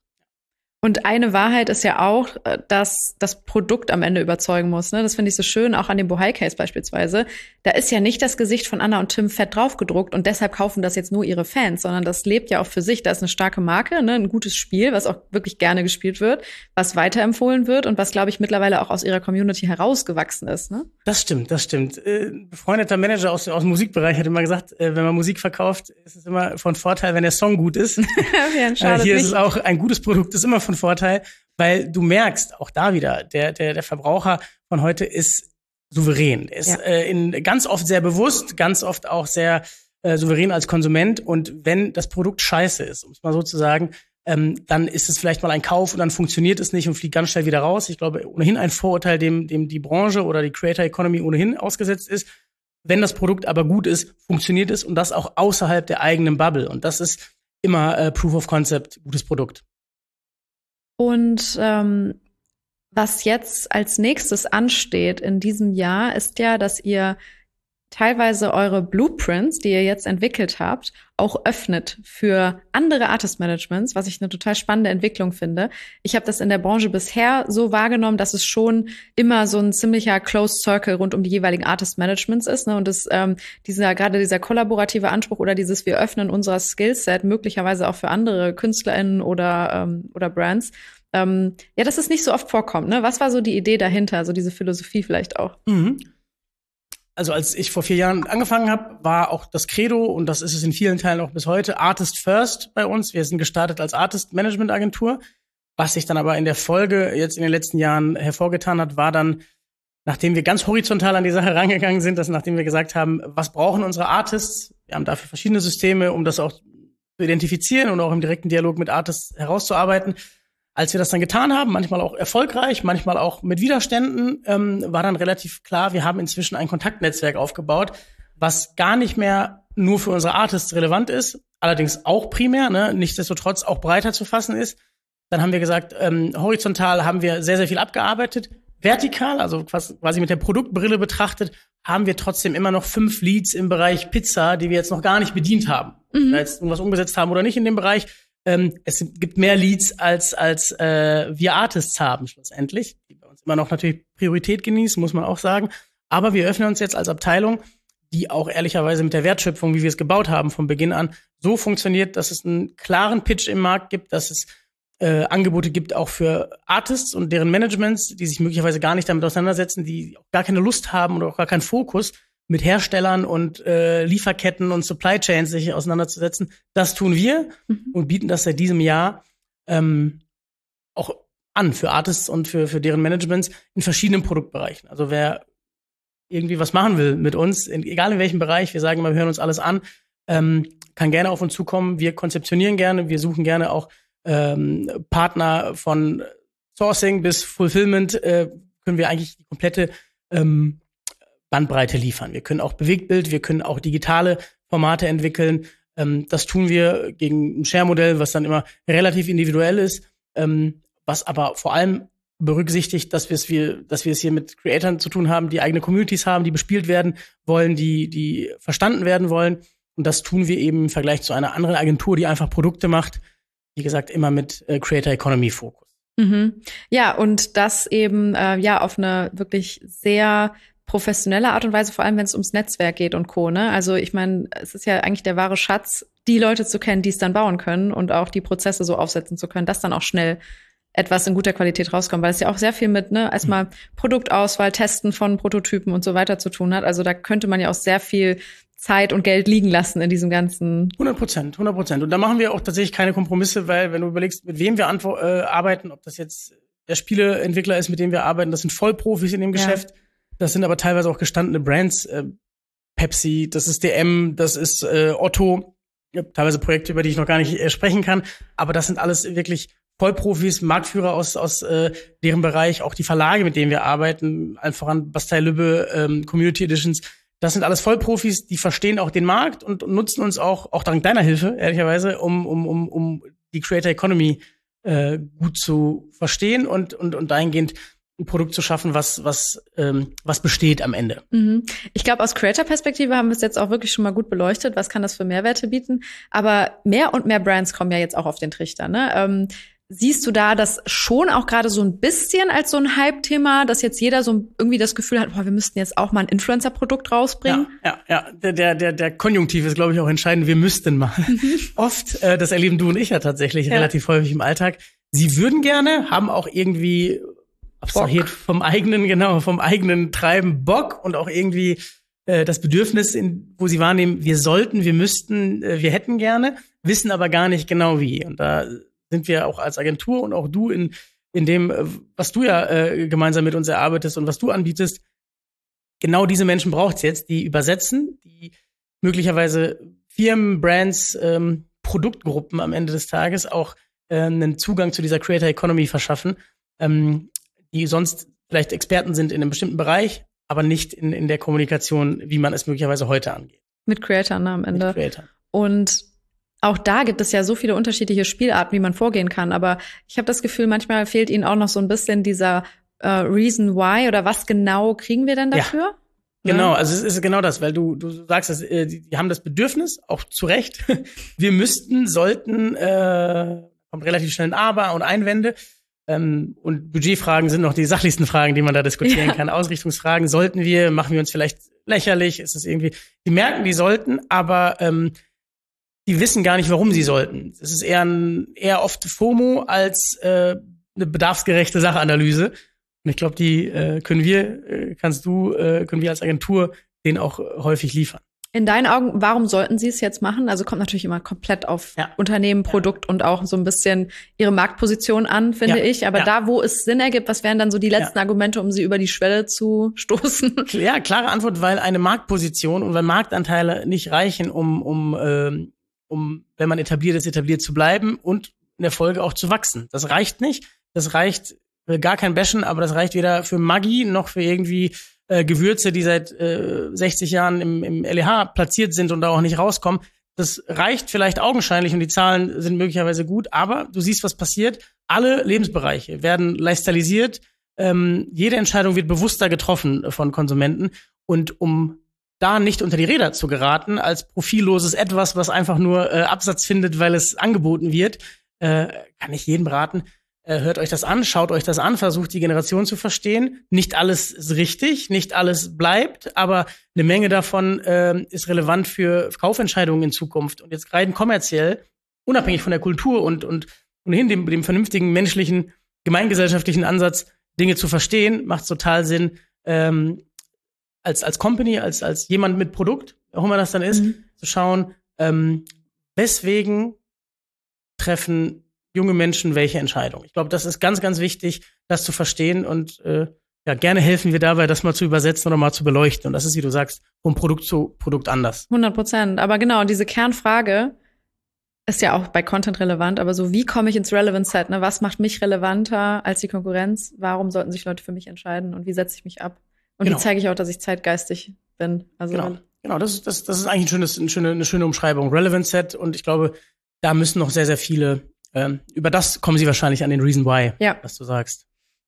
Und eine Wahrheit ist ja auch, dass das Produkt am Ende überzeugen muss. Ne? Das finde ich so schön, auch an dem Bohai-Case beispielsweise. Da ist ja nicht das Gesicht von Anna und Tim fett draufgedruckt und deshalb kaufen das jetzt nur ihre Fans, sondern das lebt ja auch für sich. Da ist eine starke Marke, ne? Ein gutes Spiel, was auch wirklich gerne gespielt wird, was weiterempfohlen wird und was, glaube ich, mittlerweile auch aus ihrer Community herausgewachsen ist. Ne? Das stimmt, das stimmt. Ein befreundeter Manager aus, aus dem Musikbereich hat immer gesagt, wenn man Musik verkauft, ist es immer von Vorteil, wenn der Song gut ist. Ja, schade, hier nicht. Ist es auch, ein gutes Produkt ist immer von Vorteil, weil du merkst, auch da wieder, der, der, der Verbraucher von heute ist souverän. Er ist ja. äh, in, ganz oft sehr bewusst, ganz oft auch sehr äh, souverän als Konsument. Und wenn das Produkt scheiße ist, um es mal so zu sagen, ähm, dann ist es vielleicht mal ein Kauf und dann funktioniert es nicht und fliegt ganz schnell wieder raus. Ich glaube, ohnehin ein Vorurteil, dem, dem die Branche oder die Creator Economy ohnehin ausgesetzt ist. Wenn das Produkt aber gut ist, funktioniert es und das auch außerhalb der eigenen Bubble. Und das ist immer äh, Proof of Concept, gutes Produkt. Und ähm, was jetzt als nächstes ansteht in diesem Jahr, ist ja, dass ihr teilweise eure Blueprints, die ihr jetzt entwickelt habt, auch öffnet für andere Artist-Managements, was ich eine total spannende Entwicklung finde. Ich habe das in der Branche bisher so wahrgenommen, dass es schon immer so ein ziemlicher Closed Circle rund um die jeweiligen Artist-Managements ist, ne? Und das, ähm, dieser gerade dieser kollaborative Anspruch oder dieses wir öffnen unser Skillset möglicherweise auch für andere KünstlerInnen oder ähm, oder Brands. Ähm, ja, dass es nicht so oft vorkommt. Ne? Was war so die Idee dahinter, so diese Philosophie vielleicht auch? Mhm. Also als ich vor vier Jahren angefangen habe, war auch das Credo, und das ist es in vielen Teilen auch bis heute, Artist First bei uns. Wir sind gestartet als Artist Management Agentur. Was sich dann aber in der Folge jetzt in den letzten Jahren hervorgetan hat, war dann, nachdem wir ganz horizontal an die Sache rangegangen sind, dass nachdem wir gesagt haben, was brauchen unsere Artists? Wir haben dafür verschiedene Systeme, um das auch zu identifizieren und auch im direkten Dialog mit Artists herauszuarbeiten. Als wir das dann getan haben, manchmal auch erfolgreich, manchmal auch mit Widerständen, ähm, war dann relativ klar, wir haben inzwischen ein Kontaktnetzwerk aufgebaut, was gar nicht mehr nur für unsere Artists relevant ist, allerdings auch primär, ne, nichtsdestotrotz auch breiter zu fassen ist. Dann haben wir gesagt, ähm, horizontal haben wir sehr, sehr viel abgearbeitet. Vertikal, also quasi mit der Produktbrille betrachtet, haben wir trotzdem immer noch fünf Leads im Bereich Pizza, die wir jetzt noch gar nicht bedient haben. Mhm. Da jetzt irgendwas umgesetzt haben oder nicht in dem Bereich. Ähm, es gibt mehr Leads, als als äh, wir Artists haben schlussendlich, die bei uns immer noch natürlich Priorität genießen, muss man auch sagen. Aber wir öffnen uns jetzt als Abteilung, die auch ehrlicherweise mit der Wertschöpfung, wie wir es gebaut haben von Beginn an, so funktioniert, dass es einen klaren Pitch im Markt gibt, dass es Äh, Angebote gibt auch für Artists und deren Managements, die sich möglicherweise gar nicht damit auseinandersetzen, die auch gar keine Lust haben oder auch gar keinen Fokus, mit Herstellern und äh, Lieferketten und Supply Chains sich auseinanderzusetzen. Das tun wir mhm. und bieten das seit diesem Jahr ähm, auch an für Artists und für für deren Managements in verschiedenen Produktbereichen. Also wer irgendwie was machen will mit uns, in, egal in welchem Bereich, wir sagen immer, wir hören uns alles an, ähm, kann gerne auf uns zukommen. Wir konzeptionieren gerne, wir suchen gerne auch Ähm, Partner von Sourcing bis Fulfillment, äh, können wir eigentlich die komplette ähm, Bandbreite liefern. Wir können auch Bewegtbild, wir können auch digitale Formate entwickeln. Ähm, das tun wir gegen ein Share-Modell, was dann immer relativ individuell ist, ähm, was aber vor allem berücksichtigt, dass wir es wir, dass wir es hier mit Creatoren zu tun haben, die eigene Communities haben, die bespielt werden wollen, die die verstanden werden wollen. Und das tun wir eben im Vergleich zu einer anderen Agentur, die einfach Produkte macht. Wie gesagt, immer mit äh, Creator Economy Fokus. Mhm. Ja, und das eben äh, ja auf eine wirklich sehr professionelle Art und Weise, vor allem wenn es ums Netzwerk geht und Co. Ne? Also ich meine, es ist ja eigentlich der wahre Schatz, die Leute zu kennen, die es dann bauen können und auch die Prozesse so aufsetzen zu können, dass dann auch schnell etwas in guter Qualität rauskommt, weil es ja auch sehr viel mit ne erstmal mhm. Produktauswahl, Testen von Prototypen und so weiter zu tun hat. Also da könnte man ja auch sehr viel Zeit und Geld liegen lassen in diesem ganzen. hundert Prozent, hundert Prozent. Und da machen wir auch tatsächlich keine Kompromisse, weil wenn du überlegst, mit wem wir antwo- äh, arbeiten, ob das jetzt der Spieleentwickler ist, mit dem wir arbeiten, das sind Vollprofis in dem Geschäft. Ja. Das sind aber teilweise auch gestandene Brands. Äh, Pepsi, das ist D M, das ist äh, Otto. Ja, teilweise Projekte, über die ich noch gar nicht äh, sprechen kann. Aber das sind alles wirklich Vollprofis, Marktführer aus aus äh, deren Bereich. Auch die Verlage, mit denen wir arbeiten, allen voran Bastei Lübbe, ähm, Community Editions. Das sind alles Vollprofis, die verstehen auch den Markt und nutzen uns auch, auch dank deiner Hilfe, ehrlicherweise, um, um, um, um die Creator Economy äh, gut zu verstehen und, und, und dahingehend ein Produkt zu schaffen, was, was, ähm, was besteht am Ende. Mhm. Ich glaube, aus Creator-Perspektive haben wir es jetzt auch wirklich schon mal gut beleuchtet. Was kann das für Mehrwerte bieten? Aber mehr und mehr Brands kommen ja jetzt auch auf den Trichter, ne? Ähm, Siehst du da das schon auch gerade so ein bisschen als so ein Hype-Thema, dass jetzt jeder so irgendwie das Gefühl hat, boah, wir müssten jetzt auch mal ein Influencer-Produkt rausbringen? Ja, ja, ja. Der, der, der, der Konjunktiv ist, glaube ich, auch entscheidend. Wir müssten mal. Mhm. Oft, äh, das erleben du und ich ja tatsächlich ja. relativ häufig im Alltag. Sie würden gerne, haben auch irgendwie abstrahiert Bock. vom eigenen, genau, vom eigenen Treiben Bock und auch irgendwie äh, das Bedürfnis, in, wo sie wahrnehmen, wir sollten, wir müssten, äh, wir hätten gerne, wissen aber gar nicht genau wie. Und da sind wir auch als Agentur und auch du in in dem, was du ja äh, gemeinsam mit uns erarbeitest und was du anbietest. Genau diese Menschen braucht's jetzt, die übersetzen, die möglicherweise Firmen, Brands, ähm, Produktgruppen am Ende des Tages auch äh, einen Zugang zu dieser Creator Economy verschaffen, ähm, die sonst vielleicht Experten sind in einem bestimmten Bereich, aber nicht in in der Kommunikation, wie man es möglicherweise heute angeht. Mit Creatoren am Ende. Mit Creatoren. Und auch da gibt es ja so viele unterschiedliche Spielarten, wie man vorgehen kann. Aber ich habe das Gefühl, manchmal fehlt ihnen auch noch so ein bisschen dieser äh, Reason why oder was genau kriegen wir denn dafür? Ja. Genau, also es ist genau das, weil du du sagst, dass, äh, die, die haben das Bedürfnis, auch zu Recht, wir müssten, sollten, äh, kommt relativ schnell ein Aber und Einwände. Ähm, und Budgetfragen sind noch die sachlichsten Fragen, die man da diskutieren ja. kann. Ausrichtungsfragen, sollten wir, machen wir uns vielleicht lächerlich, ist es irgendwie, die merken, die sollten, aber ähm, die wissen gar nicht, warum sie sollten. Es ist eher ein, eher oft FOMO als äh, eine bedarfsgerechte Sachanalyse. Und ich glaube, die äh, können wir, äh, kannst du, äh, können wir als Agentur denen auch häufig liefern. In deinen Augen, warum sollten sie es jetzt machen? Also kommt natürlich immer komplett auf ja. Unternehmen, Produkt ja. und auch so ein bisschen ihre Marktposition an, finde ja. ich. Aber ja. da, wo es Sinn ergibt, was wären dann so die letzten ja. Argumente, um sie über die Schwelle zu stoßen? Ja, klare Antwort, weil eine Marktposition und weil Marktanteile nicht reichen, um, um, ähm, um, wenn man etabliert ist, etabliert zu bleiben und in der Folge auch zu wachsen. Das reicht nicht. Das reicht, will gar kein Bashen, aber das reicht weder für Maggi noch für irgendwie Äh, Gewürze, die seit äh, sechzig Jahren im, im L E H platziert sind und da auch nicht rauskommen. Das reicht vielleicht augenscheinlich und die Zahlen sind möglicherweise gut, aber du siehst, was passiert. Alle Lebensbereiche werden lifestylisiert. Ähm, jede Entscheidung wird bewusster getroffen von Konsumenten. Und um da nicht unter die Räder zu geraten, als profilloses Etwas, was einfach nur äh, Absatz findet, weil es angeboten wird, äh, kann ich jedem raten, hört euch das an, schaut euch das an, versucht die Generation zu verstehen. Nicht alles ist richtig, nicht alles bleibt, aber eine Menge davon äh, ist relevant für Kaufentscheidungen in Zukunft. Und jetzt rein kommerziell, unabhängig von der Kultur und und ohnehin dem, dem vernünftigen menschlichen, gemeingesellschaftlichen Ansatz, Dinge zu verstehen, macht es total Sinn, ähm, als als Company, als als jemand mit Produkt, auch immer das dann ist, mhm. zu schauen, ähm, weswegen treffen junge Menschen welche Entscheidung. Ich glaube, das ist ganz, ganz wichtig, das zu verstehen und äh, ja, gerne helfen wir dabei, das mal zu übersetzen oder mal zu beleuchten. Und das ist, wie du sagst, von Produkt zu Produkt anders. hundert Prozent. Aber genau, diese Kernfrage ist ja auch bei Content relevant, aber so, wie komme ich ins Relevance Set? Ne? Was macht mich relevanter als die Konkurrenz? Warum sollten sich Leute für mich entscheiden? Und wie setze ich mich ab? Und genau. wie zeige ich auch, dass ich zeitgeistig bin? Also genau, genau. Das ist, das, das ist eigentlich ein schönes, eine, schöne, eine schöne Umschreibung. Relevance Set. Und ich glaube, da müssen noch sehr, sehr viele Ähm, über das kommen sie wahrscheinlich an den Reason Why, ja. was du sagst.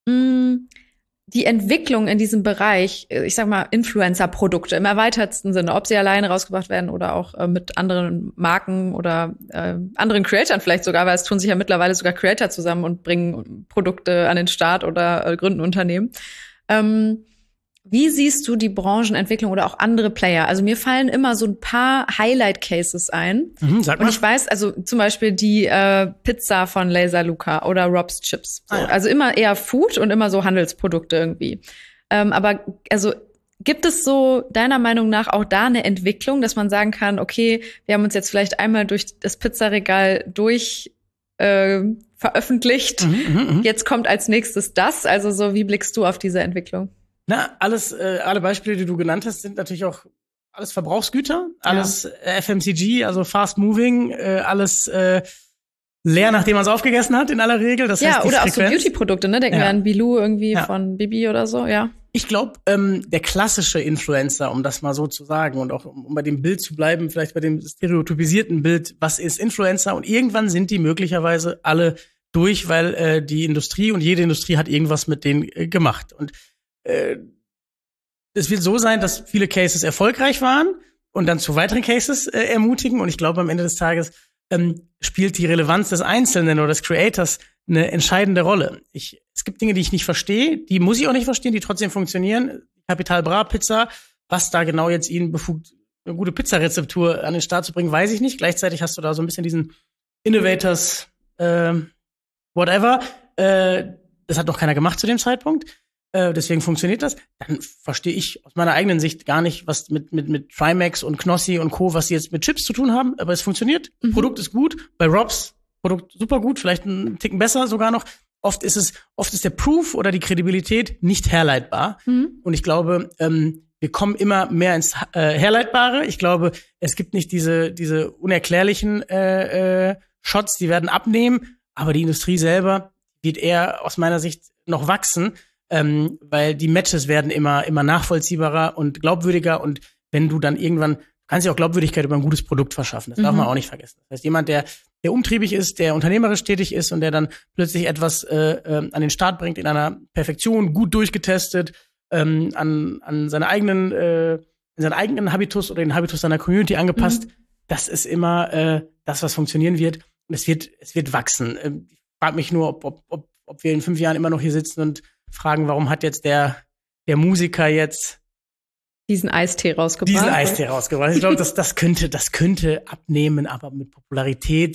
Die Entwicklung in diesem Bereich, ich sag mal Influencer-Produkte im erweitertsten Sinne, ob sie alleine rausgebracht werden oder auch äh, mit anderen Marken oder äh, anderen Creatoren vielleicht sogar, weil es tun sich ja mittlerweile sogar Creator zusammen und bringen Produkte an den Start oder äh, gründen Unternehmen. Ähm, Wie siehst du die Branchenentwicklung oder auch andere Player? Also mir fallen immer so ein paar Highlight-Cases ein. Mhm, sag mal. Und ich weiß, also zum Beispiel die äh, Pizza von Laser Luca oder Rob's Chips. So. Ah, ja. Also immer eher Food und immer so Handelsprodukte irgendwie. Ähm, aber also gibt es so deiner Meinung nach auch da eine Entwicklung, dass man sagen kann, okay, wir haben uns jetzt vielleicht einmal durch das Pizzaregal durch äh, veröffentlicht. Mhm, mh, jetzt kommt als nächstes das. Also so, wie blickst du auf diese Entwicklung? Na, alles, äh, alle Beispiele, die du genannt hast, sind natürlich auch alles Verbrauchsgüter, alles ja. F M C G, also Fast Moving, äh, alles äh, leer, nachdem man es aufgegessen hat, in aller Regel. Das ja, heißt, die oder Frequenz, auch so Beauty-Produkte, ne? Denken ja. wir an Bilou irgendwie ja. von Bibi oder so, ja. Ich glaube, ähm, der klassische Influencer, um das mal so zu sagen und auch um, um bei dem Bild zu bleiben, vielleicht bei dem stereotypisierten Bild, was ist Influencer? Und irgendwann sind die möglicherweise alle durch, weil äh, die Industrie und jede Industrie hat irgendwas mit denen äh, gemacht. Und äh, es wird so sein, dass viele Cases erfolgreich waren und dann zu weiteren Cases äh, ermutigen. Und ich glaube, am Ende des Tages ähm, spielt die Relevanz des Einzelnen oder des Creators eine entscheidende Rolle. Ich, es gibt Dinge, die ich nicht verstehe, die muss ich auch nicht verstehen, die trotzdem funktionieren. Capital Bra Pizza, was da genau jetzt ihnen befugt, eine gute Pizzarezeptur an den Start zu bringen, weiß ich nicht. Gleichzeitig hast du da so ein bisschen diesen Innovators, äh, whatever. Äh, das hat noch keiner gemacht zu dem Zeitpunkt. Äh, deswegen funktioniert das. Dann verstehe ich aus meiner eigenen Sicht gar nicht, was mit mit mit Trimax und Knossi und Co., was sie jetzt mit Chips zu tun haben. Aber es funktioniert. Mhm. Produkt ist gut. Bei Rob's Produkt super gut, vielleicht einen Ticken besser sogar noch. Oft ist es, oft ist der Proof oder die Kredibilität nicht herleitbar. Mhm. Und ich glaube, ähm, wir kommen immer mehr ins äh, Herleitbare. Ich glaube, es gibt nicht diese diese unerklärlichen äh, äh, Shots, die werden abnehmen. Aber die Industrie selber wird eher aus meiner Sicht noch wachsen. Ähm, weil die Matches werden immer immer nachvollziehbarer und glaubwürdiger und wenn du dann irgendwann, du kannst dir auch Glaubwürdigkeit über ein gutes Produkt verschaffen, das mhm. darf man auch nicht vergessen. Das heißt, jemand, der der umtriebig ist, der unternehmerisch tätig ist und der dann plötzlich etwas äh, äh, an den Start bringt in einer Perfektion, gut durchgetestet, ähm, an an seine eigenen äh, in seinen eigenen Habitus oder den Habitus seiner Community angepasst, mhm. das ist immer äh, das, was funktionieren wird und es wird es wird wachsen. Ähm, ich frage mich nur, ob, ob ob ob wir in fünf Jahren immer noch hier sitzen und fragen, warum hat jetzt der der Musiker jetzt diesen Eistee rausgebracht? Diesen Eistee rausgebracht. Ich glaube, das das könnte das könnte abnehmen, aber mit Popularität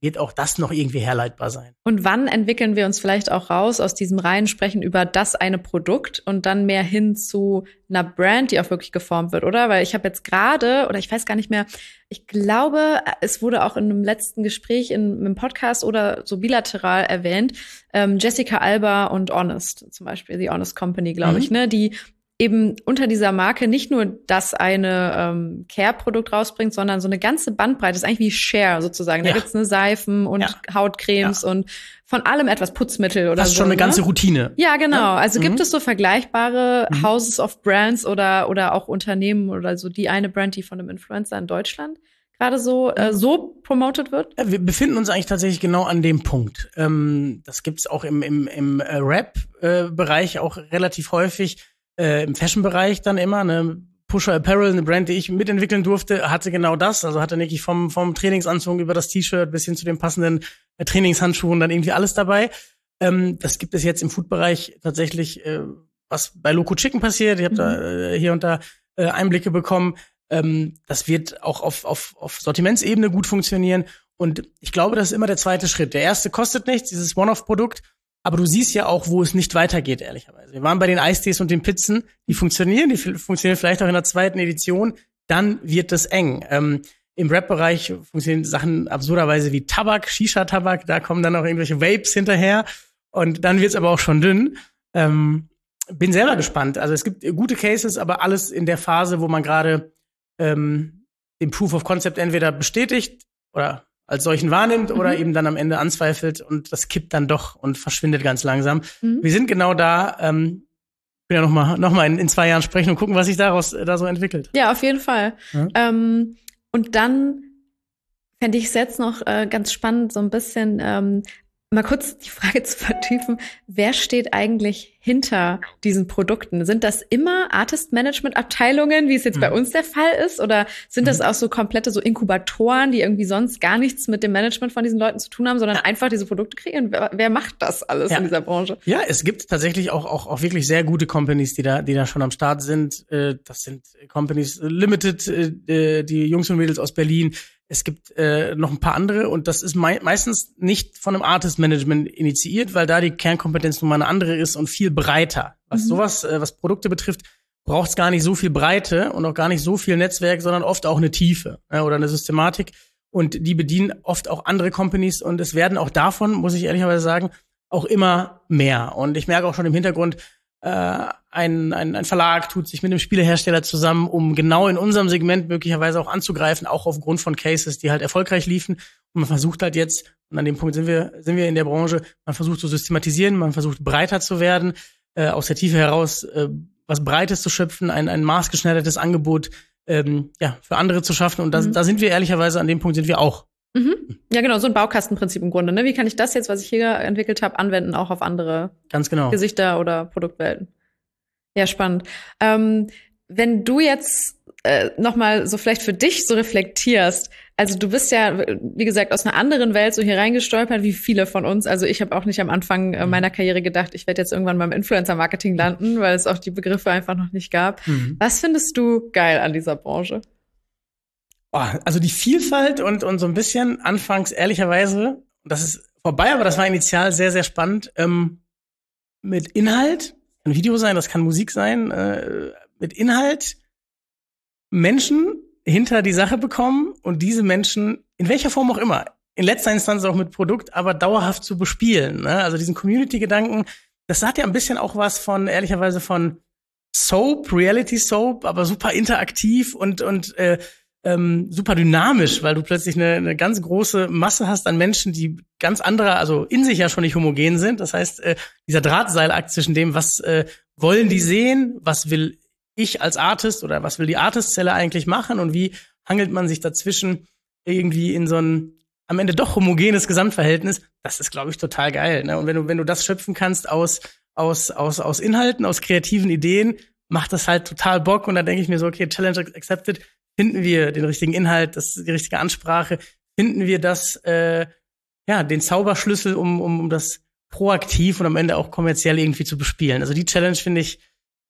wird auch das noch irgendwie herleitbar sein. Und wann entwickeln wir uns vielleicht auch raus aus diesem reinen Sprechen über das eine Produkt und dann mehr hin zu einer Brand, die auch wirklich geformt wird, oder? Weil ich habe jetzt gerade, oder ich weiß gar nicht mehr, ich glaube, es wurde auch in einem letzten Gespräch in einem Podcast oder so bilateral erwähnt, ähm, Jessica Alba und Honest, zum Beispiel The Honest Company, glaube mhm. ich, ne, die eben unter dieser Marke nicht nur das eine ähm, Care-Produkt rausbringt, sondern so eine ganze Bandbreite. Das ist eigentlich wie Share sozusagen. Da ja. gibt's eine Seifen und ja. Hautcremes ja. und von allem etwas Putzmittel oder das ist so. schon eine ne? ganze Routine. Ja, genau. Ja? Also mhm. gibt es so vergleichbare mhm. Houses of Brands oder oder auch Unternehmen oder so die eine Brand, die von einem Influencer in Deutschland gerade so äh, so promoted wird? Ja, wir befinden uns eigentlich tatsächlich genau an dem Punkt. Ähm, das gibt's auch im im im äh, Rap-Bereich äh, auch relativ häufig. Äh, im Fashion-Bereich dann immer, ne, Pusher Apparel, eine Brand, die ich mitentwickeln durfte, hatte genau das, also hatte wirklich vom vom Trainingsanzug über das T-Shirt bis hin zu den passenden äh, Trainingshandschuhen dann irgendwie alles dabei. Ähm, das gibt es jetzt im Food-Bereich tatsächlich, äh, was bei Loco Chicken passiert. Ich habe mhm. da äh, hier und da äh, Einblicke bekommen. Ähm, das wird auch auf auf auf Sortimentsebene gut funktionieren und ich glaube, das ist immer der zweite Schritt. Der erste kostet nichts, dieses One-Off-Produkt. Aber du siehst ja auch, wo es nicht weitergeht, ehrlicherweise. Wir waren bei den Eistees und den Pizzen, die funktionieren, die f- funktionieren vielleicht auch in der zweiten Edition, dann wird es eng. Ähm, im Rap-Bereich funktionieren Sachen absurderweise wie Tabak, Shisha-Tabak, da kommen dann auch irgendwelche Vapes hinterher und dann wird's aber auch schon dünn. Ähm, bin selber gespannt. Also es gibt gute Cases, aber alles in der Phase, wo man gerade ähm, den Proof of Concept entweder bestätigt oder als solchen wahrnimmt mhm. oder eben dann am Ende anzweifelt und das kippt dann doch und verschwindet ganz langsam. Mhm. Wir sind genau da. Ähm, ich will ja noch mal, noch mal in, in zwei Jahren sprechen und gucken, was sich daraus äh, da so entwickelt. Ja, auf jeden Fall. Ja. Ähm, und dann fände ich es jetzt noch äh, ganz spannend, so ein bisschen ähm, mal kurz die Frage zu vertiefen, wer steht eigentlich hinter diesen Produkten? Sind das immer Artist-Management-Abteilungen, wie es jetzt mhm. bei uns der Fall ist? Oder sind das mhm. auch so komplette so Inkubatoren, die irgendwie sonst gar nichts mit dem Management von diesen Leuten zu tun haben, sondern ja. einfach diese Produkte kreieren? Wer, wer macht das alles ja. in dieser Branche? Ja, es gibt tatsächlich auch, auch, auch wirklich sehr gute Companies, die da, die da schon am Start sind. Das sind Companies Limited, die Jungs und Mädels aus Berlin. Es gibt äh, noch ein paar andere und das ist mei- meistens nicht von einem Artist-Management initiiert, weil da die Kernkompetenz nun mal eine andere ist und viel breiter. Was mhm. sowas, äh, was Produkte betrifft, braucht es gar nicht so viel Breite und auch gar nicht so viel Netzwerk, sondern oft auch eine Tiefe äh, oder eine Systematik. Und die bedienen oft auch andere Companies und es werden auch davon, muss ich ehrlicherweise sagen, auch immer mehr. Und ich merke auch schon im Hintergrund, äh, ein, ein, ein Verlag tut sich mit einem Spielehersteller zusammen, um genau in unserem Segment möglicherweise auch anzugreifen, auch aufgrund von Cases, die halt erfolgreich liefen. Und man versucht halt jetzt, und an dem Punkt sind wir, sind wir in der Branche, man versucht zu systematisieren, man versucht breiter zu werden, äh, aus der Tiefe heraus äh, was Breites zu schöpfen, ein, ein maßgeschneidertes Angebot ähm, ja für andere zu schaffen. Und da, mhm. da sind wir ehrlicherweise, an dem Punkt sind wir auch. Mhm. Ja, genau, so ein Baukastenprinzip im Grunde. Ne? Wie kann ich das jetzt, was ich hier entwickelt habe, anwenden, auch auf andere Ganz genau. Gesichter oder Produktwelten? Ja, spannend. Ähm, wenn du jetzt äh, noch mal so vielleicht für dich so reflektierst, also du bist ja, wie gesagt, aus einer anderen Welt so hier reingestolpert, wie viele von uns. Also ich habe auch nicht am Anfang äh, meiner Karriere gedacht, ich werde jetzt irgendwann beim Influencer-Marketing landen, weil es auch die Begriffe einfach noch nicht gab. Mhm. Was findest du geil an dieser Branche? Oh, also die Vielfalt und und so ein bisschen anfangs ehrlicherweise, das ist vorbei, aber das war initial sehr, sehr spannend, ähm, mit Inhalt, kann Video sein, das kann Musik sein, äh, mit Inhalt Menschen hinter die Sache bekommen und diese Menschen, in welcher Form auch immer, in letzter Instanz auch mit Produkt, aber dauerhaft zu bespielen. Ne? Also diesen Community-Gedanken, das hat ja ein bisschen auch was von, ehrlicherweise von Soap, Reality Soap, aber super interaktiv und und äh, ähm, super dynamisch, weil du plötzlich eine, eine ganz große Masse hast an Menschen, die ganz andere, also in sich ja schon nicht homogen sind. Das heißt, äh, dieser Drahtseilakt zwischen dem, was äh, wollen die sehen, was will ich als Artist oder was will die Artist-Zelle eigentlich machen und wie hangelt man sich dazwischen irgendwie in so ein am Ende doch homogenes Gesamtverhältnis, das ist, glaube ich, total geil. Ne? Und wenn du, wenn du das schöpfen kannst aus, aus, aus, aus Inhalten, aus kreativen Ideen, macht das halt total Bock. Und da denke ich mir so, okay, Challenge accepted. Finden wir den richtigen Inhalt, das die richtige Ansprache, finden wir das, äh, ja, den Zauberschlüssel, um, um, um das proaktiv und am Ende auch kommerziell irgendwie zu bespielen. Also die Challenge finde ich,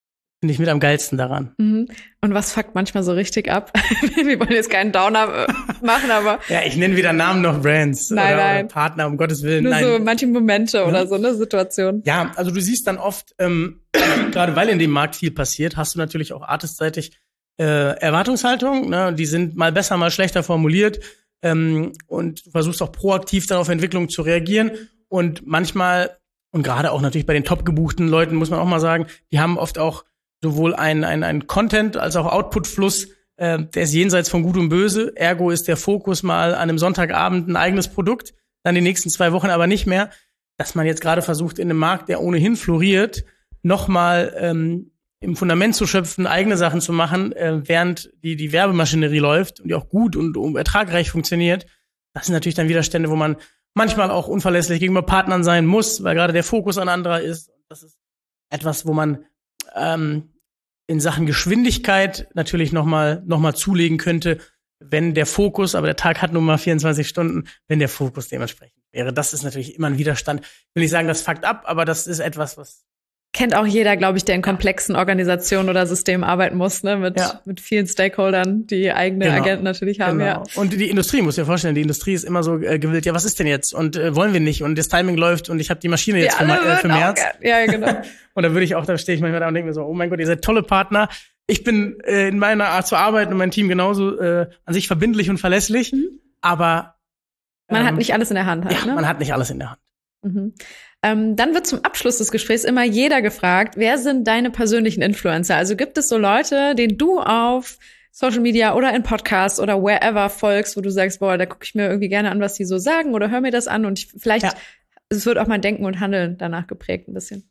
finde ich mit am geilsten daran. Mhm. Und was fuckt manchmal so richtig ab? Wir wollen jetzt keinen Downer machen, aber... Ja, ich nenne weder Namen noch Brands nein, oder, nein. oder Partner, um Gottes Willen. Nur nein. so manche Momente ja. oder so, eine Situation. Ja, also du siehst dann oft, ähm, gerade weil in dem Markt viel passiert, hast du natürlich auch artistseitig äh, Erwartungshaltung. Ne? Die sind mal besser, mal schlechter formuliert. Ähm, und du versuchst auch proaktiv dann auf Entwicklungen zu reagieren. Und manchmal, und gerade auch natürlich bei den top gebuchten Leuten, muss man auch mal sagen, die haben oft auch sowohl ein, ein, ein Content als auch Output-Fluss, äh, der ist jenseits von Gut und Böse. Ergo ist der Fokus mal an einem Sonntagabend ein eigenes Produkt, dann die nächsten zwei Wochen aber nicht mehr. Dass man jetzt gerade versucht, in einem Markt, der ohnehin floriert, nochmal ähm, im Fundament zu schöpfen, eigene Sachen zu machen, äh, während die, die Werbemaschinerie läuft und die auch gut und um, ertragreich funktioniert. Das sind natürlich dann Widerstände, wo man manchmal auch unverlässlich gegenüber Partnern sein muss, weil gerade der Fokus ein anderer ist. Das ist etwas, wo man ähm, in Sachen Geschwindigkeit natürlich nochmal noch mal zulegen könnte, wenn der Fokus, aber der Tag hat nun mal vierundzwanzig Stunden, wenn der Fokus dementsprechend wäre. Das ist natürlich immer ein Widerstand. Ich will nicht sagen, das fuckt ab, aber das ist etwas, was kennt auch jeder, glaube ich, der in komplexen Organisationen oder Systemen arbeiten muss, ne, mit ja. mit vielen Stakeholdern, die eigene genau. Agenten natürlich haben, genau. ja. Und die Industrie, muss dir vorstellen, die Industrie ist immer so äh, gewillt, ja, was ist denn jetzt? Und äh, wollen wir nicht? Und das Timing läuft und ich habe die Maschine jetzt für, äh, für März. Ja, genau. Und da würde ich auch, da stehe ich manchmal da und denke mir so, oh mein Gott, ihr seid tolle Partner. Ich bin äh, in meiner Art zu arbeiten und mein Team genauso äh, an sich verbindlich und verlässlich, mhm. aber man ähm, hat nicht alles in der Hand. Halt, ja, ne? man hat nicht alles in der Hand. Mhm. Ähm, dann wird zum Abschluss des Gesprächs immer jeder gefragt, wer sind deine persönlichen Influencer? Also gibt es so Leute, denen du auf Social Media oder in Podcasts oder wherever folgst, wo du sagst, boah, da gucke ich mir irgendwie gerne an, was die so sagen oder hör mir das an und ich, vielleicht ja. es wird auch mein Denken und Handeln danach geprägt ein bisschen.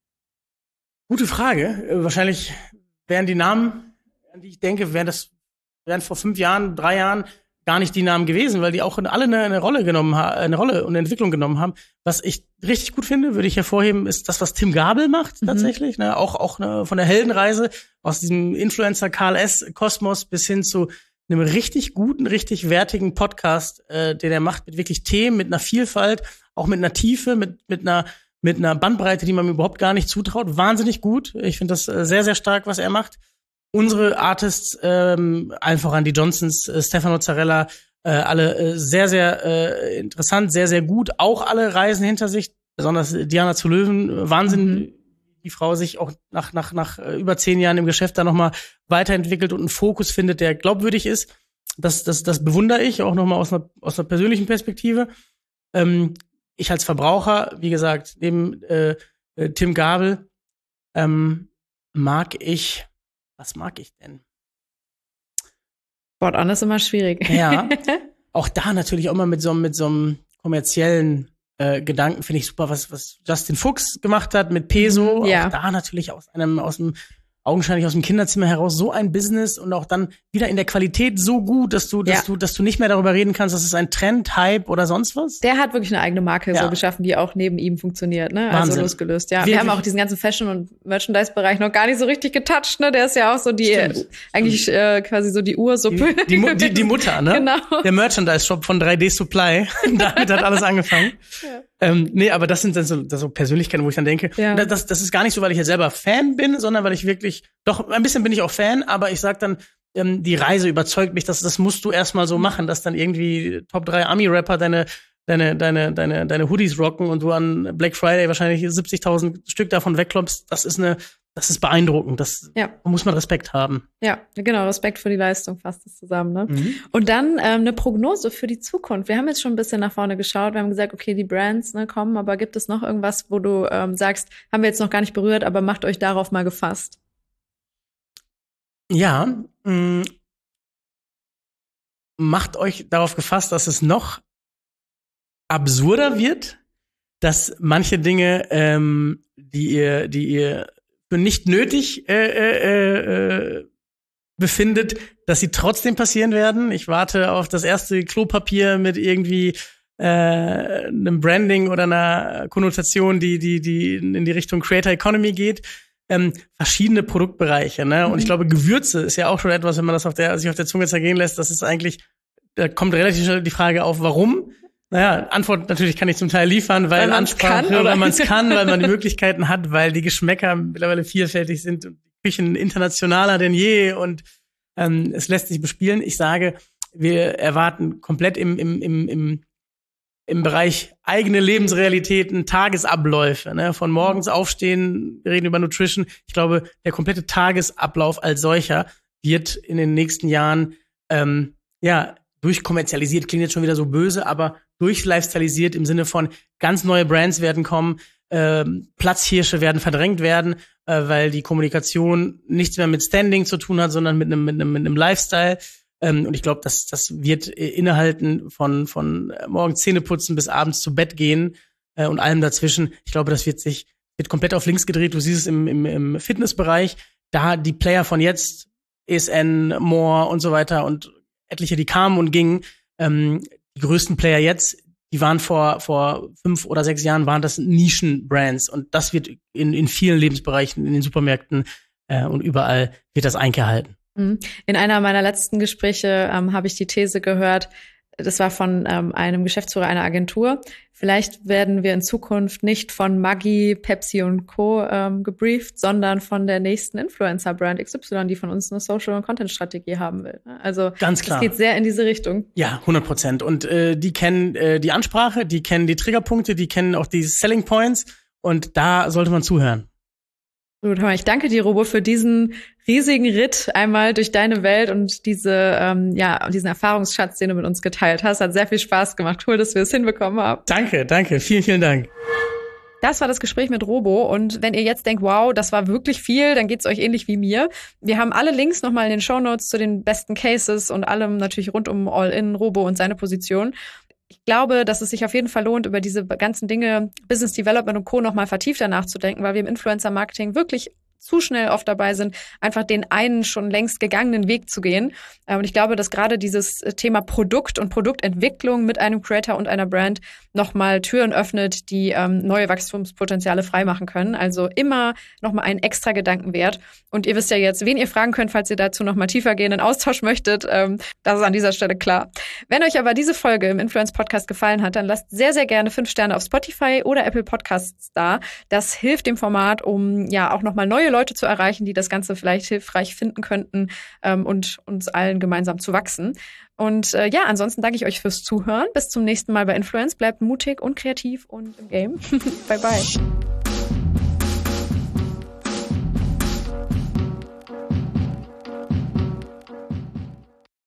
Gute Frage. Äh, wahrscheinlich wären die Namen, an die ich denke, wären das wären vor fünf Jahren, drei Jahren gar nicht die Namen gewesen, weil die auch alle eine, eine Rolle genommen haben, eine Rolle und eine Entwicklung genommen haben. Was ich richtig gut finde, würde ich hervorheben, ist das, was Tim Gabel macht, mhm. tatsächlich. Ne? Auch, auch ne, von der Heldenreise aus diesem Influencer Karl S. Kosmos bis hin zu einem richtig guten, richtig wertigen Podcast, äh, den er macht mit wirklich Themen, mit einer Vielfalt, auch mit einer Tiefe, mit, mit einer, mit einer Bandbreite, die man mir überhaupt gar nicht zutraut. Wahnsinnig gut. Ich finde das äh, sehr, sehr stark, was er macht. Unsere Artists, ähm, einfach an die Johnsons, äh, Stefano Zarella, äh, alle äh, sehr, sehr äh, interessant, sehr, sehr gut. Auch alle Reisen hinter sich, besonders Diana zu Löwen. Wahnsinn, mhm. die Frau sich auch nach nach nach äh, über zehn Jahren im Geschäft da nochmal weiterentwickelt und einen Fokus findet, der glaubwürdig ist. Das das das bewundere ich, auch nochmal aus einer aus einer persönlichen Perspektive. Ähm, ich als Verbraucher, wie gesagt, neben äh, äh, Tim Gabel ähm, mag ich Was mag ich denn? Sport an ist immer schwierig. Ja, auch da natürlich auch mal mit so, mit so einem kommerziellen äh, Gedanken finde ich super, was, was Justin Fuchs gemacht hat mit Peso. Ja. Auch da natürlich aus einem, aus dem augenscheinlich aus dem Kinderzimmer heraus so ein Business und auch dann wieder in der Qualität so gut, dass du, dass ja. du, dass du nicht mehr darüber reden kannst, dass es ein Trend, Hype oder sonst was. Der hat wirklich eine eigene Marke ja. so geschaffen, die auch neben ihm funktioniert, ne? Wahnsinn. Also losgelöst, ja. Wirklich? Wir haben auch diesen ganzen Fashion- und Merchandise-Bereich noch gar nicht so richtig getoucht, ne? Der ist ja auch so die, Stimmt. eigentlich äh, quasi so die Ursuppe. Die, die, die, die Mutter, ne? Genau. Der Merchandise-Shop von drei D Supply. Damit hat alles angefangen. Ja. Ähm, nee, aber das sind dann so, das so Persönlichkeiten, wo ich dann denke, ja. das, das ist gar nicht so, weil ich ja selber Fan bin, sondern weil ich wirklich, doch, ein bisschen bin ich auch Fan, aber ich sag dann, ähm, die Reise überzeugt mich, dass das musst du erstmal so machen, dass dann irgendwie Top drei Ami-Rapper deine, deine, deine, deine, deine Hoodies rocken und du an Black Friday wahrscheinlich siebzigtausend Stück davon wegkloppst. Das ist eine, das ist beeindruckend. Das ja. muss man Respekt haben. Ja, genau, Respekt für die Leistung fasst es zusammen, ne? Mhm. Und dann ähm, eine Prognose für die Zukunft. Wir haben jetzt schon ein bisschen nach vorne geschaut. Wir haben gesagt, okay, die Brands ne, kommen, aber gibt es noch irgendwas, wo du ähm, sagst, haben wir jetzt noch gar nicht berührt, aber macht euch darauf mal gefasst? Ja, mh, macht euch darauf gefasst, dass es noch absurder wird, dass manche Dinge, ähm, die ihr, die ihr für nicht nötig äh, äh, äh, befindet, dass sie trotzdem passieren werden. Ich warte auf das erste Klopapier mit irgendwie äh, einem Branding oder einer Konnotation, die die die in die Richtung Creator Economy geht. Ähm, verschiedene Produktbereiche, ne? Mhm. Und ich glaube, Gewürze ist ja auch schon etwas, wenn man das auf der sich auf der Zunge zergehen lässt. Das ist eigentlich, da kommt relativ schnell die Frage auf, warum. Naja, Antwort natürlich kann ich zum Teil liefern, weil, weil man es kann, oder? Weil man es kann, weil man die Möglichkeiten hat, weil die Geschmäcker mittlerweile vielfältig sind und Küchen internationaler denn je und ähm, es lässt sich bespielen. Ich sage, wir erwarten komplett im, im, im, im, im Bereich eigene Lebensrealitäten, Tagesabläufe, ne? Von morgens aufstehen, wir reden über Nutrition. Ich glaube, der komplette Tagesablauf als solcher wird in den nächsten Jahren ähm, ja durchkommerzialisiert, klingt jetzt schon wieder so böse, aber durchlifestylisiert im Sinne von ganz neue Brands werden kommen, ähm, Platzhirsche werden verdrängt werden, äh, weil die Kommunikation nichts mehr mit Standing zu tun hat, sondern mit einem mit einem mit einem Lifestyle. Ähm, und ich glaube, das das wird innehalten von von morgens Zähneputzen bis abends zu Bett gehen äh, und allem dazwischen. Ich glaube, das wird sich wird komplett auf links gedreht. Du siehst es im im, im Fitnessbereich, da die Player von jetzt, E S N, More und so weiter und etliche, die kamen und gingen, ähm, die größten Player jetzt, die waren vor vor fünf oder sechs Jahren, waren das Nischenbrands. Und das wird in in vielen Lebensbereichen, in den Supermärkten äh, und überall wird das Einkehr halten. In einer meiner letzten Gespräche ähm, habe ich die These gehört, das war von ähm, einem Geschäftsführer einer Agentur. Vielleicht werden wir in Zukunft nicht von Maggi, Pepsi und Co. Ähm, gebrieft, sondern von der nächsten Influencer-Brand X Y, die von uns eine Social- und Content-Strategie haben will. Also ganz klar, es geht sehr in diese Richtung. Ja, hundert Prozent. Und äh, die kennen äh, die Ansprache, die kennen die Triggerpunkte, die kennen auch die Selling Points. Und da sollte man zuhören. Gut, hör mal, ich danke dir, Robo, für diesen riesigen Ritt einmal durch deine Welt und diese, ähm, ja, diesen Erfahrungsschatz, den du mit uns geteilt hast. Hat sehr viel Spaß gemacht. Cool, dass wir es hinbekommen haben. Danke, danke. Vielen, vielen Dank. Das war das Gespräch mit Robo. Und wenn ihr jetzt denkt, wow, das war wirklich viel, dann geht's euch ähnlich wie mir. Wir haben alle Links nochmal in den Shownotes zu den besten Cases und allem natürlich rund um All-In, Robo und seine Position. Ich glaube, dass es sich auf jeden Fall lohnt, über diese ganzen Dinge, Business Development und Co. nochmal vertiefter nachzudenken, weil wir im Influencer-Marketing wirklich zu schnell oft dabei sind, einfach den einen schon längst gegangenen Weg zu gehen. Und ich glaube, dass gerade dieses Thema Produkt und Produktentwicklung mit einem Creator und einer Brand nochmal Türen öffnet, die ähm, neue Wachstumspotenziale freimachen können. Also immer nochmal einen extra Gedanken wert. Und ihr wisst ja jetzt, wen ihr fragen könnt, falls ihr dazu nochmal tiefer gehenden Austausch möchtet. Ähm, das ist an dieser Stelle klar. Wenn euch aber diese Folge im Influence-Podcast gefallen hat, dann lasst sehr, sehr gerne fünf Sterne auf Spotify oder Apple Podcasts da. Das hilft dem Format, um ja auch nochmal neue Leute zu erreichen, die das Ganze vielleicht hilfreich finden könnten ähm, und uns allen gemeinsam zu wachsen. Und äh, ja, ansonsten danke ich euch fürs Zuhören. Bis zum nächsten Mal bei Influence. Bleibt mutig und kreativ und im Game. Bye, bye.